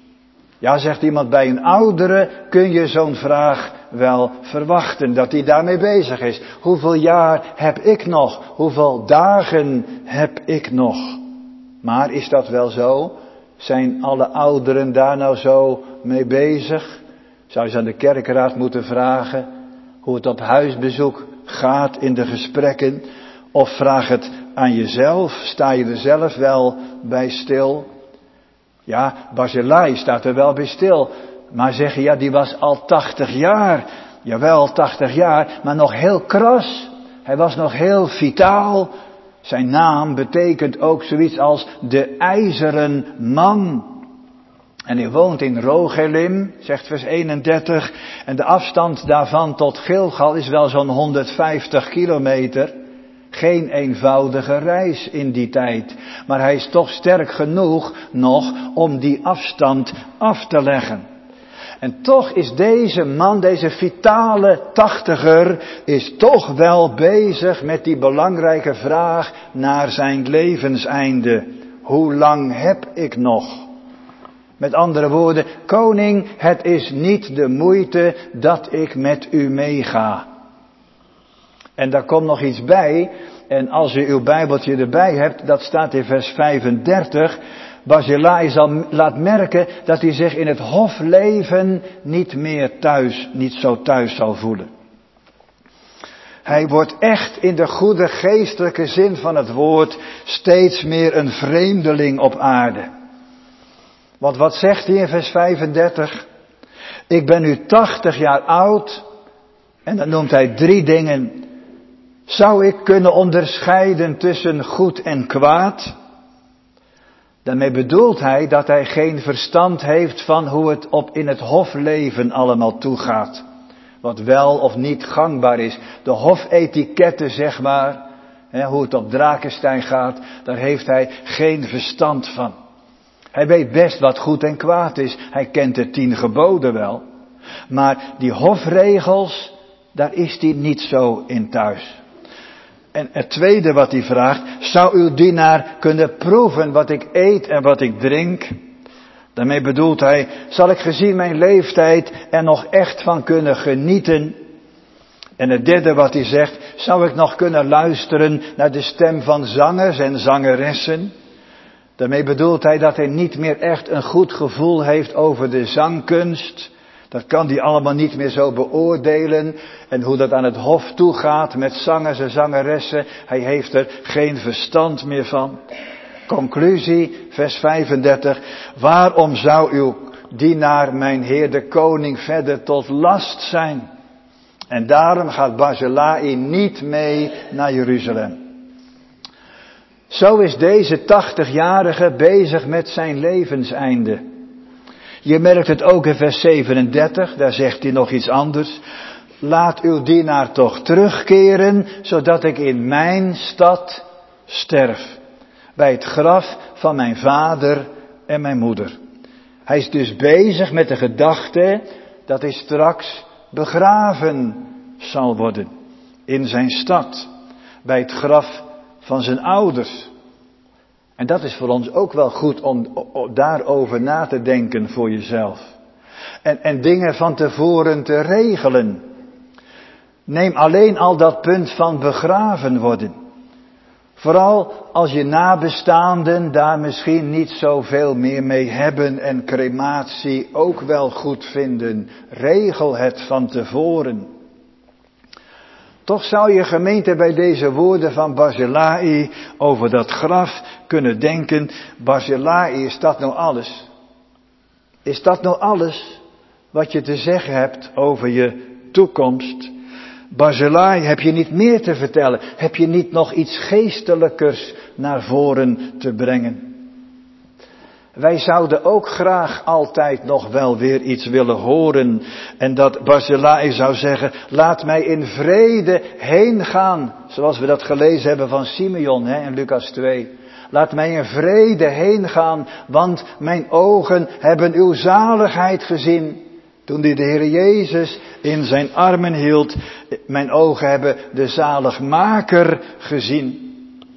Ja, zegt iemand, bij een oudere kun je zo'n vraag wel verwachten, dat hij daarmee bezig is. Hoeveel jaar heb ik nog? Hoeveel dagen heb ik nog? Maar is dat wel zo? Zijn alle ouderen daar nou zo mee bezig? Zou je eens aan de kerkenraad moeten vragen hoe het op huisbezoek gaat in de gesprekken? Of vraag het aan jezelf, sta je er zelf wel bij stil? Ja, Barzillai staat er wel bij stil. Maar zeggen, ja, die was al 80 jaar. Jawel, 80 jaar, maar nog heel kras. Hij was nog heel vitaal. Zijn naam betekent ook zoiets als de ijzeren man. En hij woont in Rogelim, zegt vers 31. En de afstand daarvan tot Gilgal is wel zo'n 150 kilometer. Geen eenvoudige reis in die tijd. Maar hij is toch sterk genoeg nog om die afstand af te leggen. En toch is deze man, deze vitale 80er, is toch wel bezig met die belangrijke vraag naar zijn levenseinde. Hoe lang heb ik nog? Met andere woorden, koning, het is niet de moeite dat ik met u meega. En daar komt nog iets bij, en als u uw Bijbeltje erbij hebt, dat staat in vers 35, Barzillai laat merken dat hij zich in het hofleven niet zo thuis zal voelen. Hij wordt echt in de goede geestelijke zin van het woord steeds meer een vreemdeling op aarde. Want wat zegt hij in vers 35? Ik ben nu 80 jaar oud en dan noemt hij 3 dingen. Zou ik kunnen onderscheiden tussen goed en kwaad? Daarmee bedoelt hij dat hij geen verstand heeft van hoe het in het hofleven allemaal toegaat. Wat wel of niet gangbaar is. De hofetiketten, zeg maar, hoe het op Drakenstein gaat, daar heeft hij geen verstand van. Hij weet best wat goed en kwaad is. Hij kent de 10 geboden wel. Maar die hofregels, daar is hij niet zo in thuis. En het tweede wat hij vraagt, zou uw dienaar kunnen proeven wat ik eet en wat ik drink? Daarmee bedoelt hij, zal ik gezien mijn leeftijd er nog echt van kunnen genieten? En het derde wat hij zegt, zou ik nog kunnen luisteren naar de stem van zangers en zangeressen? Daarmee bedoelt hij dat hij niet meer echt een goed gevoel heeft over de zangkunst. Dat kan hij allemaal niet meer zo beoordelen. En hoe dat aan het hof toegaat met zangers en zangeressen, hij heeft er geen verstand meer van. Conclusie, vers 35. Waarom zou uw dienaar, mijn Heer de koning, verder tot last zijn? En daarom gaat Barzillai niet mee naar Jeruzalem. Zo is deze 80-jarige bezig met zijn levenseinde. Je merkt het ook in vers 37, daar zegt hij nog iets anders. Laat uw dienaar toch terugkeren, zodat ik in mijn stad sterf. Bij het graf van mijn vader en mijn moeder. Hij is dus bezig met de gedachte dat hij straks begraven zal worden. In zijn stad. Bij het graf van zijn ouders. En dat is voor ons ook wel goed om daarover na te denken voor jezelf. En dingen van tevoren te regelen. Neem alleen al dat punt van begraven worden. Vooral als je nabestaanden daar misschien niet zoveel meer mee hebben en crematie ook wel goed vinden. Regel het van tevoren. Toch zou je gemeente bij deze woorden van Barzillai over dat graf kunnen denken, Barzillai, is dat nou alles? Is dat nou alles wat je te zeggen hebt over je toekomst? Barzillai, heb je niet meer te vertellen? Heb je niet nog iets geestelijkers naar voren te brengen? Wij zouden ook graag altijd nog wel weer iets willen horen. En dat Barzillai zou zeggen, laat mij in vrede heen gaan. Zoals we dat gelezen hebben van Simeon in Lucas 2. Laat mij in vrede heen gaan, want mijn ogen hebben uw zaligheid gezien. Toen hij de Heer Jezus in zijn armen hield, mijn ogen hebben de zaligmaker gezien.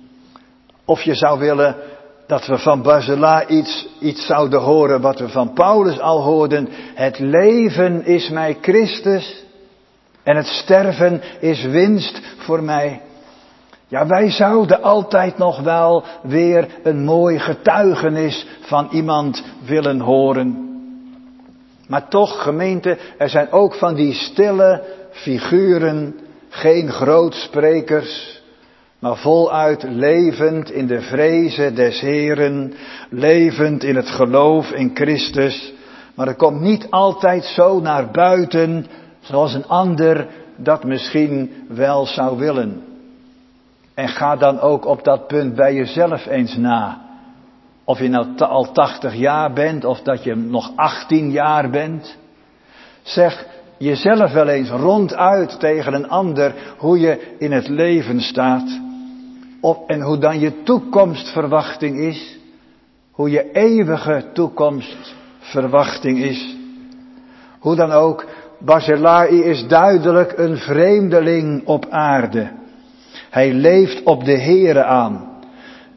Of je zou willen dat we van Barzillai iets zouden horen wat we van Paulus al hoorden. Het leven is mij Christus en het sterven is winst voor mij. Ja, wij zouden altijd nog wel weer een mooi getuigenis van iemand willen horen. Maar toch, gemeente, er zijn ook van die stille figuren, geen grootsprekers, maar voluit levend in de vreze des Heeren, levend in het geloof in Christus. Maar het komt niet altijd zo naar buiten, zoals een ander dat misschien wel zou willen. En ga dan ook op dat punt bij jezelf eens na. Of je nou al 80 jaar bent, of dat je nog 18 jaar bent. Zeg jezelf wel eens ronduit tegen een ander hoe je in het leven staat. En hoe dan je toekomstverwachting is. Hoe je eeuwige toekomstverwachting is. Hoe dan ook, Barzillai is duidelijk een vreemdeling op aarde. Hij leeft op de Heere aan.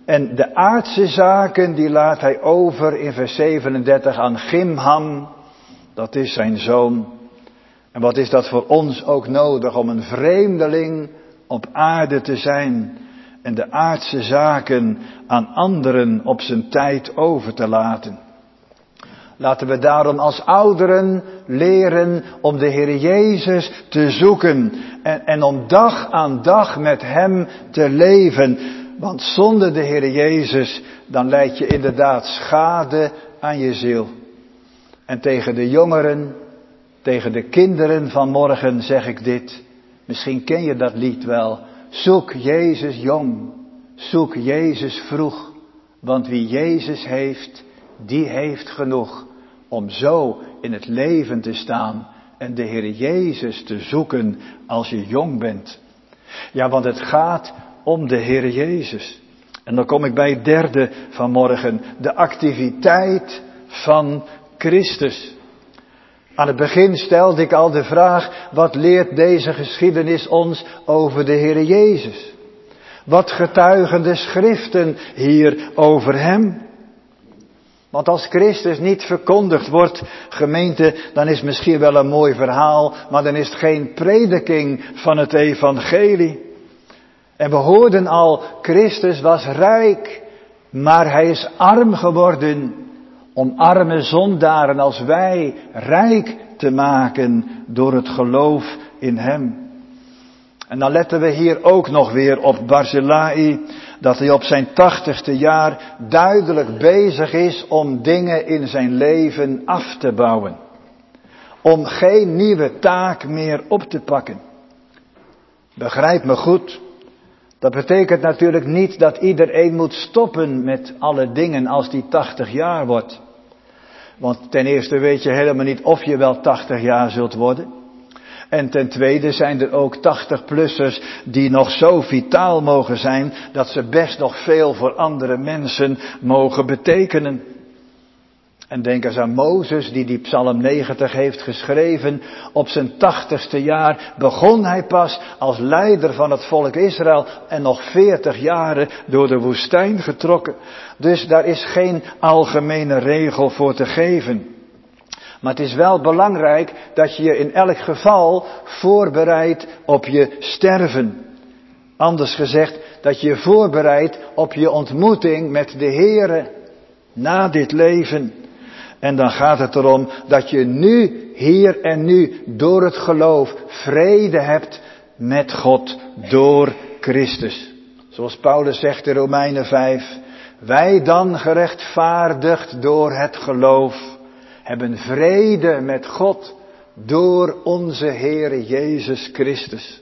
En de aardse zaken die laat hij over in vers 37 aan Chimham. Dat is zijn zoon. En wat is dat voor ons ook nodig om een vreemdeling op aarde te zijn. En de aardse zaken aan anderen op zijn tijd over te laten. Laten we daarom als ouderen leren om de Heer Jezus te zoeken. En om dag aan dag met Hem te leven. Want zonder de Heer Jezus, dan leid je inderdaad schade aan je ziel. En tegen de jongeren, tegen de kinderen van morgen zeg ik dit. Misschien ken je dat lied wel. Zoek Jezus jong, zoek Jezus vroeg. Want wie Jezus heeft, die heeft genoeg. Om zo in het leven te staan en de Heer Jezus te zoeken als je jong bent. Ja, want het gaat om de Heer Jezus. En dan kom ik bij het derde van morgen. De activiteit van Christus. Aan het begin stelde ik al de vraag, wat leert deze geschiedenis ons over de Heer Jezus? Wat getuigen de schriften hier over Hem? Want als Christus niet verkondigd wordt, gemeente, dan is het misschien wel een mooi verhaal, maar dan is het geen prediking van het evangelie. En we hoorden al, Christus was rijk, maar hij is arm geworden om arme zondaren als wij rijk te maken door het geloof in hem. En dan letten we hier ook nog weer op Barzillai, dat hij op zijn 80ste jaar duidelijk bezig is om dingen in zijn leven af te bouwen. Om geen nieuwe taak meer op te pakken. Begrijp me goed, dat betekent natuurlijk niet dat iedereen moet stoppen met alle dingen als die 80 jaar wordt. Want ten eerste weet je helemaal niet of je wel 80 jaar zult worden. En ten tweede zijn er ook 80-plussers die nog zo vitaal mogen zijn, dat ze best nog veel voor andere mensen mogen betekenen. En denk eens aan Mozes die Psalm 90 heeft geschreven. Op zijn 80ste jaar begon hij pas als leider van het volk Israël en nog 40 jaren door de woestijn getrokken. Dus daar is geen algemene regel voor te geven. Maar het is wel belangrijk dat je je in elk geval voorbereidt op je sterven. Anders gezegd, dat je je voorbereidt op je ontmoeting met de Heere na dit leven. En dan gaat het erom dat je nu, hier en nu, door het geloof vrede hebt met God door Christus. Zoals Paulus zegt in Romeinen 5, wij dan gerechtvaardigd door het geloof hebben vrede met God door onze Heere Jezus Christus.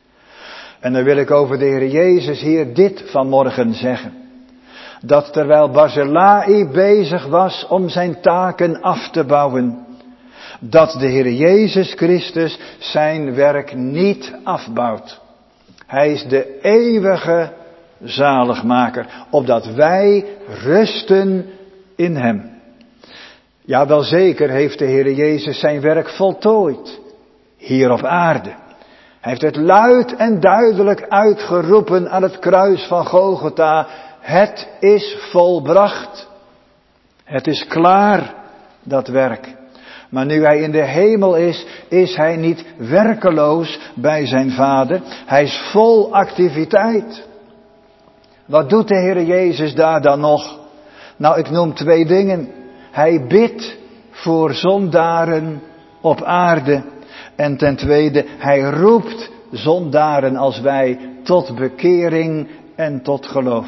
En dan wil ik over de Heere Jezus hier dit vanmorgen zeggen. Dat terwijl Barzillai bezig was om zijn taken af te bouwen, dat de Heere Jezus Christus zijn werk niet afbouwt. Hij is de eeuwige zaligmaker, opdat wij rusten in hem. Ja, wel zeker heeft de Heere Jezus zijn werk voltooid, hier op aarde. Hij heeft het luid en duidelijk uitgeroepen aan het kruis van Golgotha. Het is volbracht. Het is klaar, dat werk. Maar nu hij in de hemel is hij niet werkeloos bij zijn Vader. Hij is vol activiteit. Wat doet de Heere Jezus daar dan nog? Nou, ik noem 2 dingen. Hij bidt voor zondaren op aarde. En ten tweede, hij roept zondaren als wij tot bekering en tot geloof.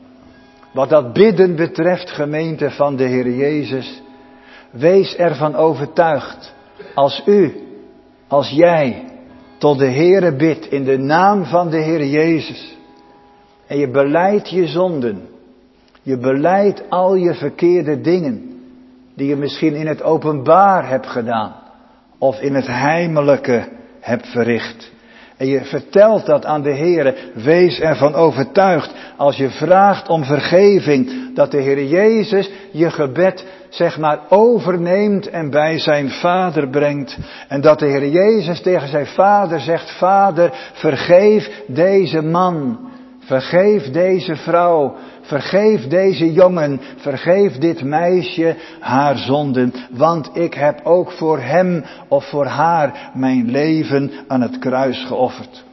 Wat dat bidden betreft, gemeente van de Heer Jezus, wees ervan overtuigd, als u, als jij, tot de Heere bidt in de naam van de Heer Jezus, en je belijdt je zonden, je belijdt al je verkeerde dingen, die je misschien in het openbaar hebt gedaan, of in het heimelijke hebt verricht. En je vertelt dat aan de Heere, wees ervan overtuigd, als je vraagt om vergeving, dat de Heere Jezus je gebed, overneemt en bij zijn Vader brengt. En dat de Heere Jezus tegen zijn Vader zegt, Vader, vergeef deze man, vergeef deze vrouw, vergeef deze jongen, vergeef dit meisje haar zonden, want ik heb ook voor hem of voor haar mijn leven aan het kruis geofferd.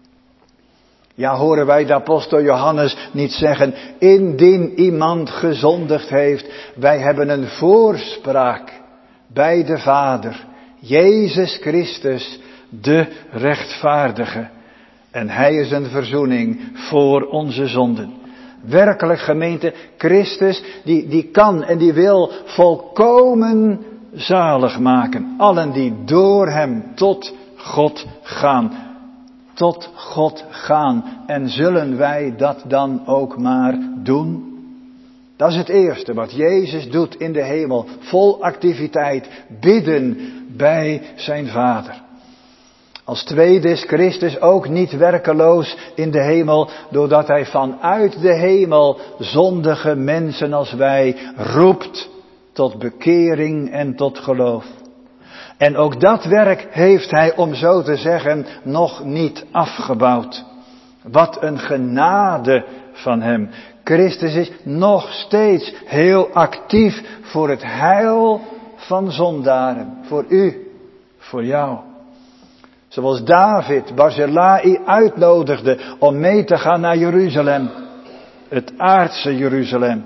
Ja, horen wij de apostel Johannes niet zeggen, indien iemand gezondigd heeft, wij hebben een voorspraak bij de Vader, Jezus Christus, de rechtvaardige. En hij is een verzoening voor onze zonden. Werkelijk gemeente, Christus die kan en die wil volkomen zalig maken. Allen die door hem tot God gaan. Tot God gaan. En zullen wij dat dan ook maar doen? Dat is het eerste wat Jezus doet in de hemel. Vol activiteit. Bidden bij zijn Vader. Als tweede is Christus ook niet werkeloos in de hemel, doordat hij vanuit de hemel zondige mensen als wij roept tot bekering en tot geloof. En ook dat werk heeft hij, om zo te zeggen, nog niet afgebouwd. Wat een genade van hem. Christus is nog steeds heel actief voor het heil van zondaren. Voor u, voor jou. Zoals David Barzillai uitnodigde om mee te gaan naar Jeruzalem. Het aardse Jeruzalem.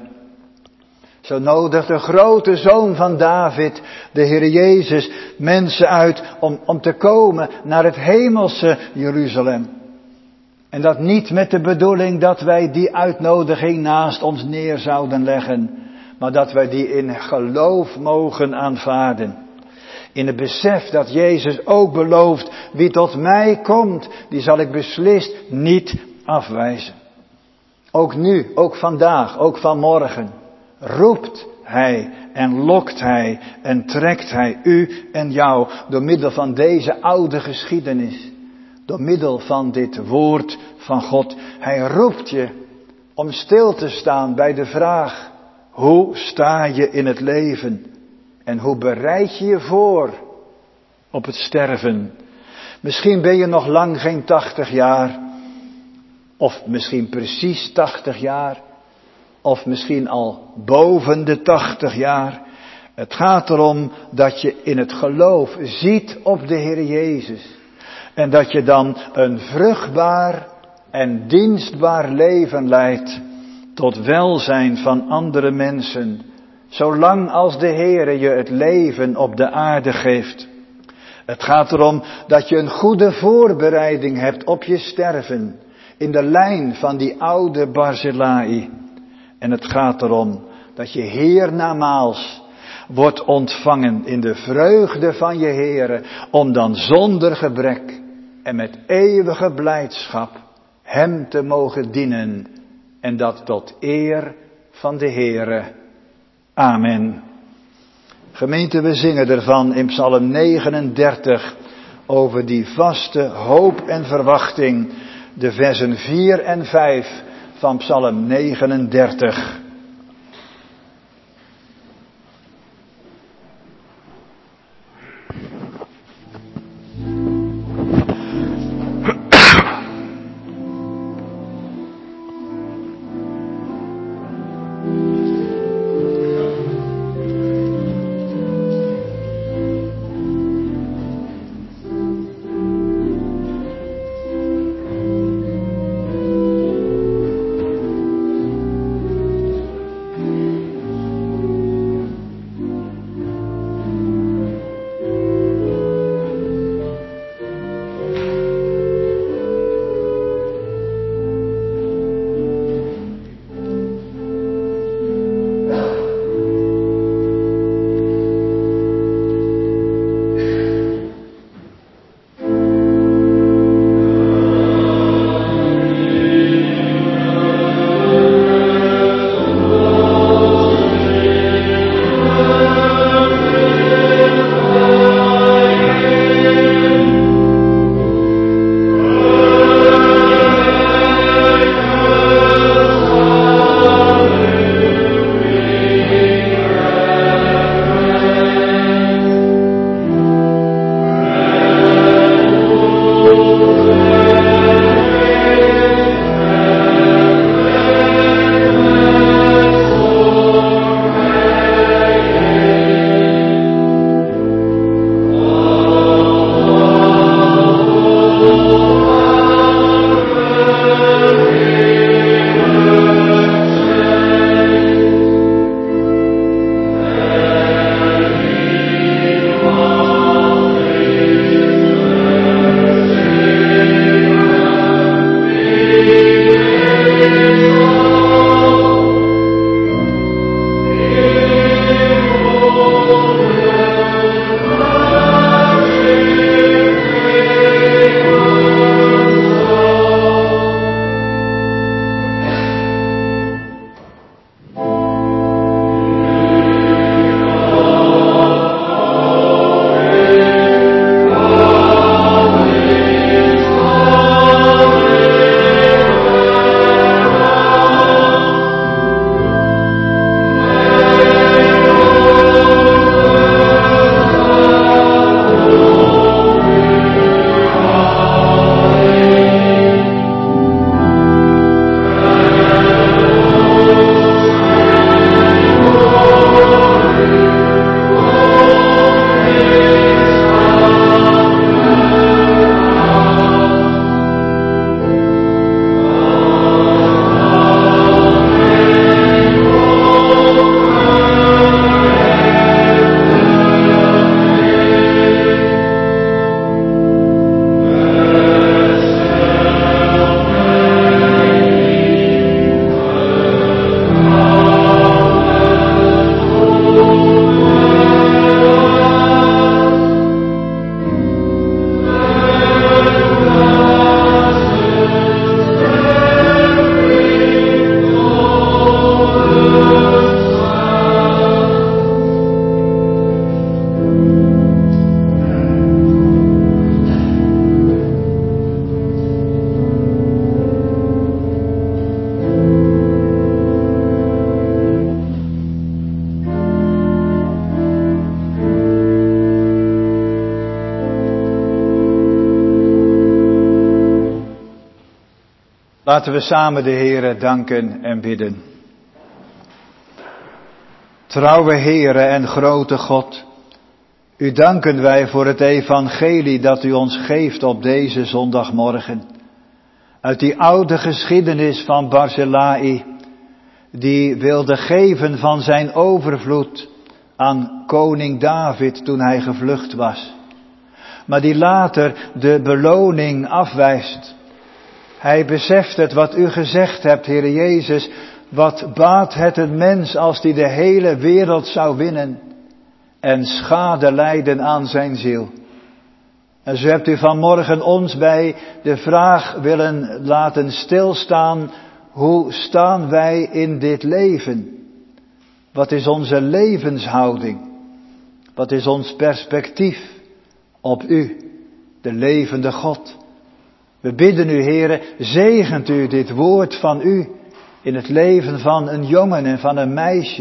Zo nodigt de grote zoon van David, de Heer Jezus, mensen uit om te komen naar het hemelse Jeruzalem. En dat niet met de bedoeling dat wij die uitnodiging naast ons neer zouden leggen, maar dat wij die in geloof mogen aanvaarden. In het besef dat Jezus ook belooft, wie tot mij komt, die zal ik beslist niet afwijzen. Ook nu, ook vandaag, ook vanmorgen, roept hij en lokt hij en trekt hij u en jou door middel van deze oude geschiedenis. Door middel van dit woord van God. Hij roept je om stil te staan bij de vraag, hoe sta je in het leven? En hoe bereid je je voor op het sterven? Misschien ben je nog lang geen 80 jaar. Of misschien precies 80 jaar. Of misschien al boven de 80 jaar. Het gaat erom dat je in het geloof ziet op de Heer Jezus. En dat je dan een vruchtbaar en dienstbaar leven leidt. Tot welzijn van andere mensen. Zolang als de Heere je het leven op de aarde geeft. Het gaat erom dat je een goede voorbereiding hebt op je sterven. In de lijn van die oude Barzillai. En het gaat erom dat je hiernamaals wordt ontvangen in de vreugde van je Heere. Om dan zonder gebrek en met eeuwige blijdschap hem te mogen dienen. En dat tot eer van de Heere. Amen. Gemeente, we zingen ervan in Psalm 39 over die vaste hoop en verwachting. De versen 4 en 5 van Psalm 39. Laten we samen de Heere danken en bidden. Trouwe Heere en grote God, u danken wij voor het evangelie dat u ons geeft op deze zondagmorgen. Uit die oude geschiedenis van Barzillai, die wilde geven van zijn overvloed aan koning David toen hij gevlucht was. Maar die later de beloning afwijst. Hij beseft het wat u gezegd hebt, Heere Jezus. Wat baat het een mens als die de hele wereld zou winnen en schade lijden aan zijn ziel. En zo hebt u vanmorgen ons bij de vraag willen laten stilstaan. Hoe staan wij in dit leven? Wat is onze levenshouding? Wat is ons perspectief op u, de levende God? We bidden u, Heere, zegent u dit woord van u in het leven van een jongen en van een meisje.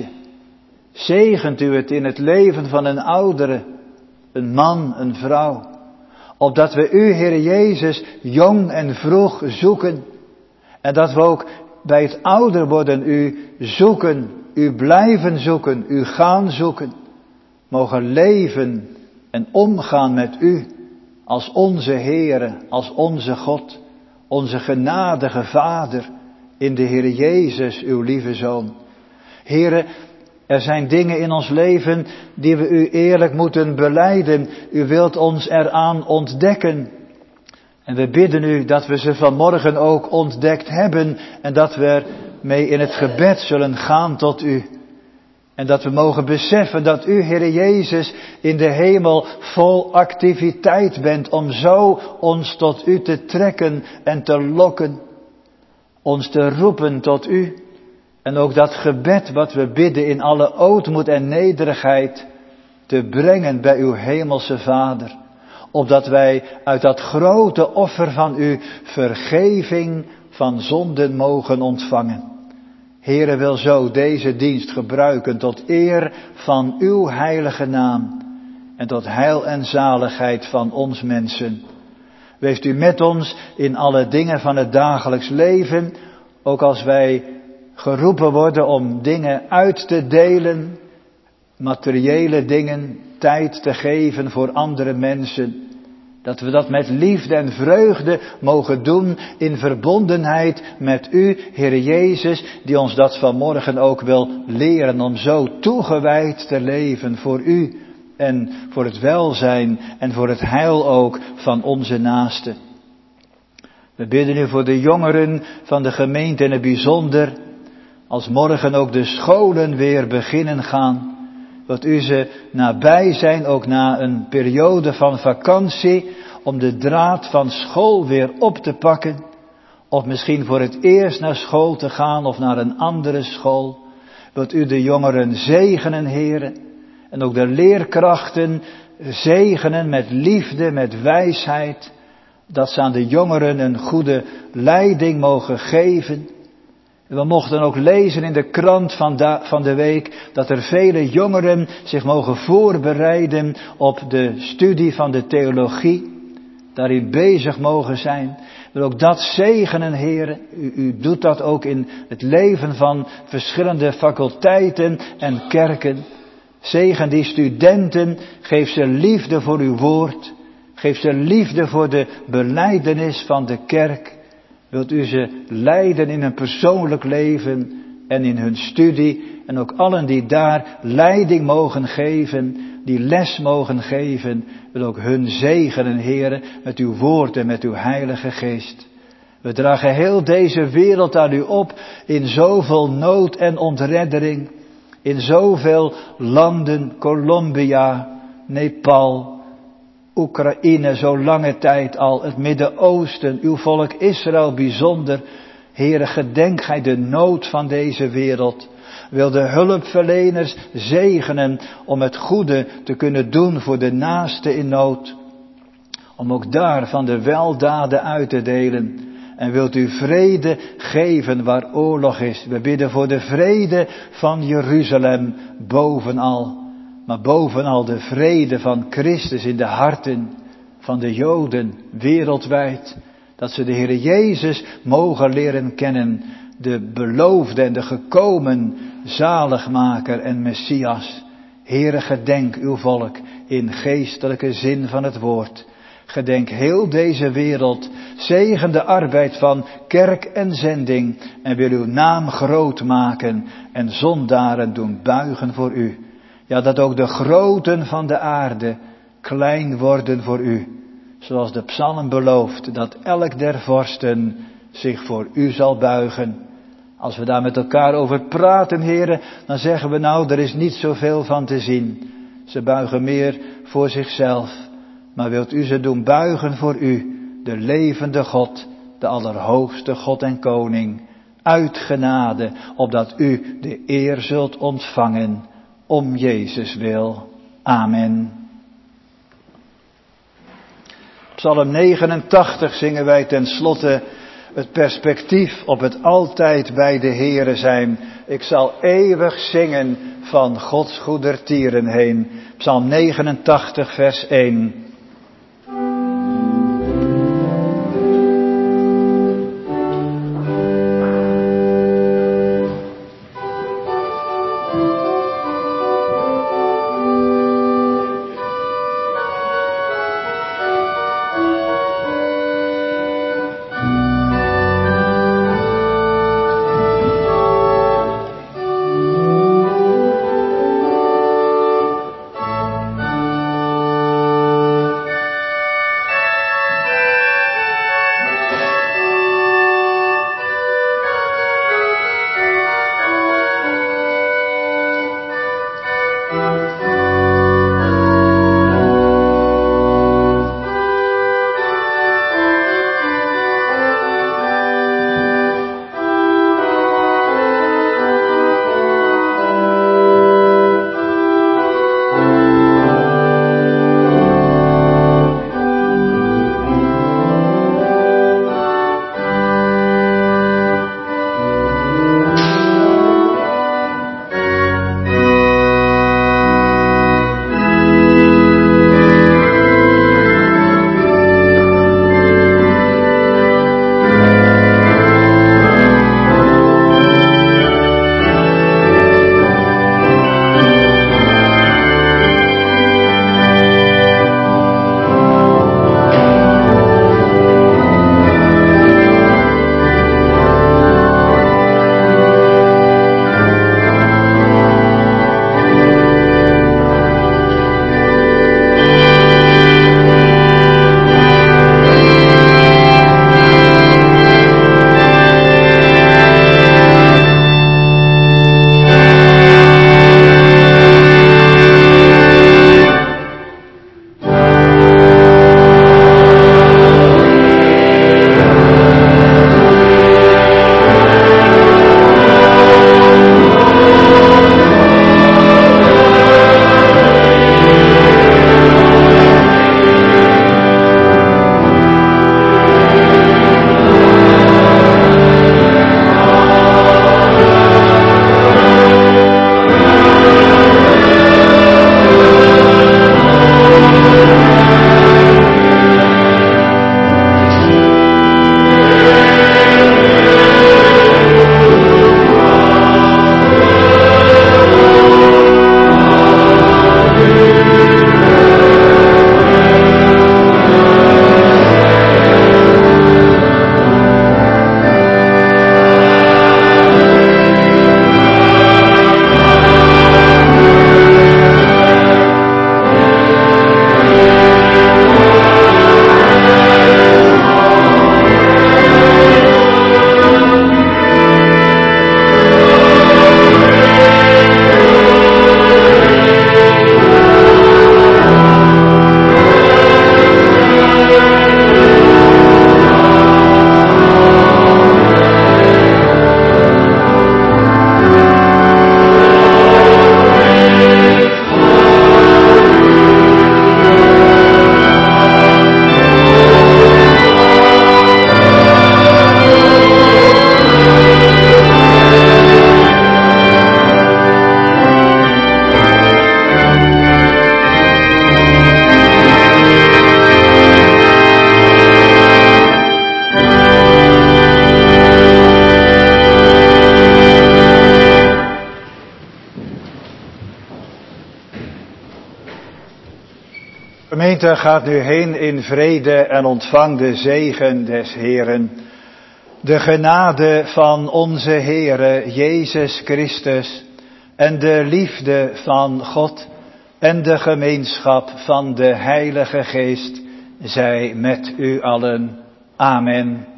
Zegent u het in het leven van een oudere, een man, een vrouw. Opdat we u, Heere Jezus, jong en vroeg zoeken. En dat we ook bij het ouder worden u zoeken, u blijven zoeken, u gaan zoeken. Mogen leven en omgaan met u als onze Heere, als onze God, onze genadige Vader in de Heere Jezus, uw lieve Zoon. Heere, er zijn dingen in ons leven die we u eerlijk moeten belijden. U wilt ons eraan ontdekken. En we bidden u dat we ze vanmorgen ook ontdekt hebben en dat we ermee in het gebed zullen gaan tot u. En dat we mogen beseffen dat u, Heere Jezus, in de hemel vol activiteit bent om zo ons tot u te trekken en te lokken. Ons te roepen tot u. En ook dat gebed wat we bidden in alle ootmoed en nederigheid te brengen bij uw hemelse Vader. Opdat wij uit dat grote offer van u vergeving van zonden mogen ontvangen. Heere, wil zo deze dienst gebruiken tot eer van uw heilige naam en tot heil en zaligheid van ons mensen. Wees u met ons in alle dingen van het dagelijks leven, ook als wij geroepen worden om dingen uit te delen, materiële dingen, tijd te geven voor andere mensen. Dat we dat met liefde en vreugde mogen doen in verbondenheid met u, Heere Jezus, die ons dat vanmorgen ook wil leren om zo toegewijd te leven voor u en voor het welzijn en voor het heil ook van onze naasten. We bidden u voor de jongeren van de gemeente in het bijzonder, als morgen ook de scholen weer beginnen gaan. Dat u ze nabij zijn, ook na een periode van vakantie, om de draad van school weer op te pakken. Of misschien voor het eerst naar school te gaan of naar een andere school. Wilt u de jongeren zegenen, Heere. En ook de leerkrachten zegenen met liefde, met wijsheid. Dat ze aan de jongeren een goede leiding mogen geven. We mochten ook lezen in de krant van de week dat er vele jongeren zich mogen voorbereiden op de studie van de theologie. Daarin bezig mogen zijn. We willen ook dat zegenen, Heere. U doet dat ook in het leven van verschillende faculteiten en kerken. Zegen die studenten, geef ze liefde voor uw woord. Geef ze liefde voor de belijdenis van de kerk. Wilt u ze leiden in hun persoonlijk leven en in hun studie. En ook allen die daar leiding mogen geven, die les mogen geven. Wil ook hun zegenen, Heere, met uw woord en met uw heilige geest. We dragen heel deze wereld aan u op in zoveel nood en ontreddering. In zoveel landen, Colombia, Nepal, Oekraïne, zo lange tijd al, het Midden-Oosten, uw volk Israël bijzonder. Heere, gedenk gij de nood van deze wereld. Wil de hulpverleners zegenen om het goede te kunnen doen voor de naaste in nood. Om ook daar van de weldaden uit te delen. En wilt u vrede geven waar oorlog is. We bidden voor de vrede van Jeruzalem bovenal. Maar bovenal de vrede van Christus in de harten van de Joden wereldwijd. Dat ze de Heere Jezus mogen leren kennen, de beloofde en de gekomen zaligmaker en Messias. Heere, gedenk uw volk in geestelijke zin van het woord. Gedenk heel deze wereld, zegen de arbeid van kerk en zending en wil uw naam groot maken en zondaren doen buigen voor u. Ja, dat ook de groten van de aarde klein worden voor u. Zoals de psalm belooft, dat elk der vorsten zich voor u zal buigen. Als we daar met elkaar over praten, heren, dan zeggen we nou, er is niet zoveel van te zien. Ze buigen meer voor zichzelf. Maar wilt u ze doen buigen voor u, de levende God, de allerhoogste God en Koning, uit genade, opdat u de eer zult ontvangen, om Jezus wil. Amen. Psalm 89 zingen wij ten slotte het perspectief op het altijd bij de Heere zijn. Ik zal eeuwig zingen van Gods goedertieren heen. Psalm 89 vers 1. Gemeente, gaat nu heen in vrede en ontvang de zegen des Heeren. De genade van onze Heere Jezus Christus en de liefde van God en de gemeenschap van de Heilige Geest zij met u allen. Amen.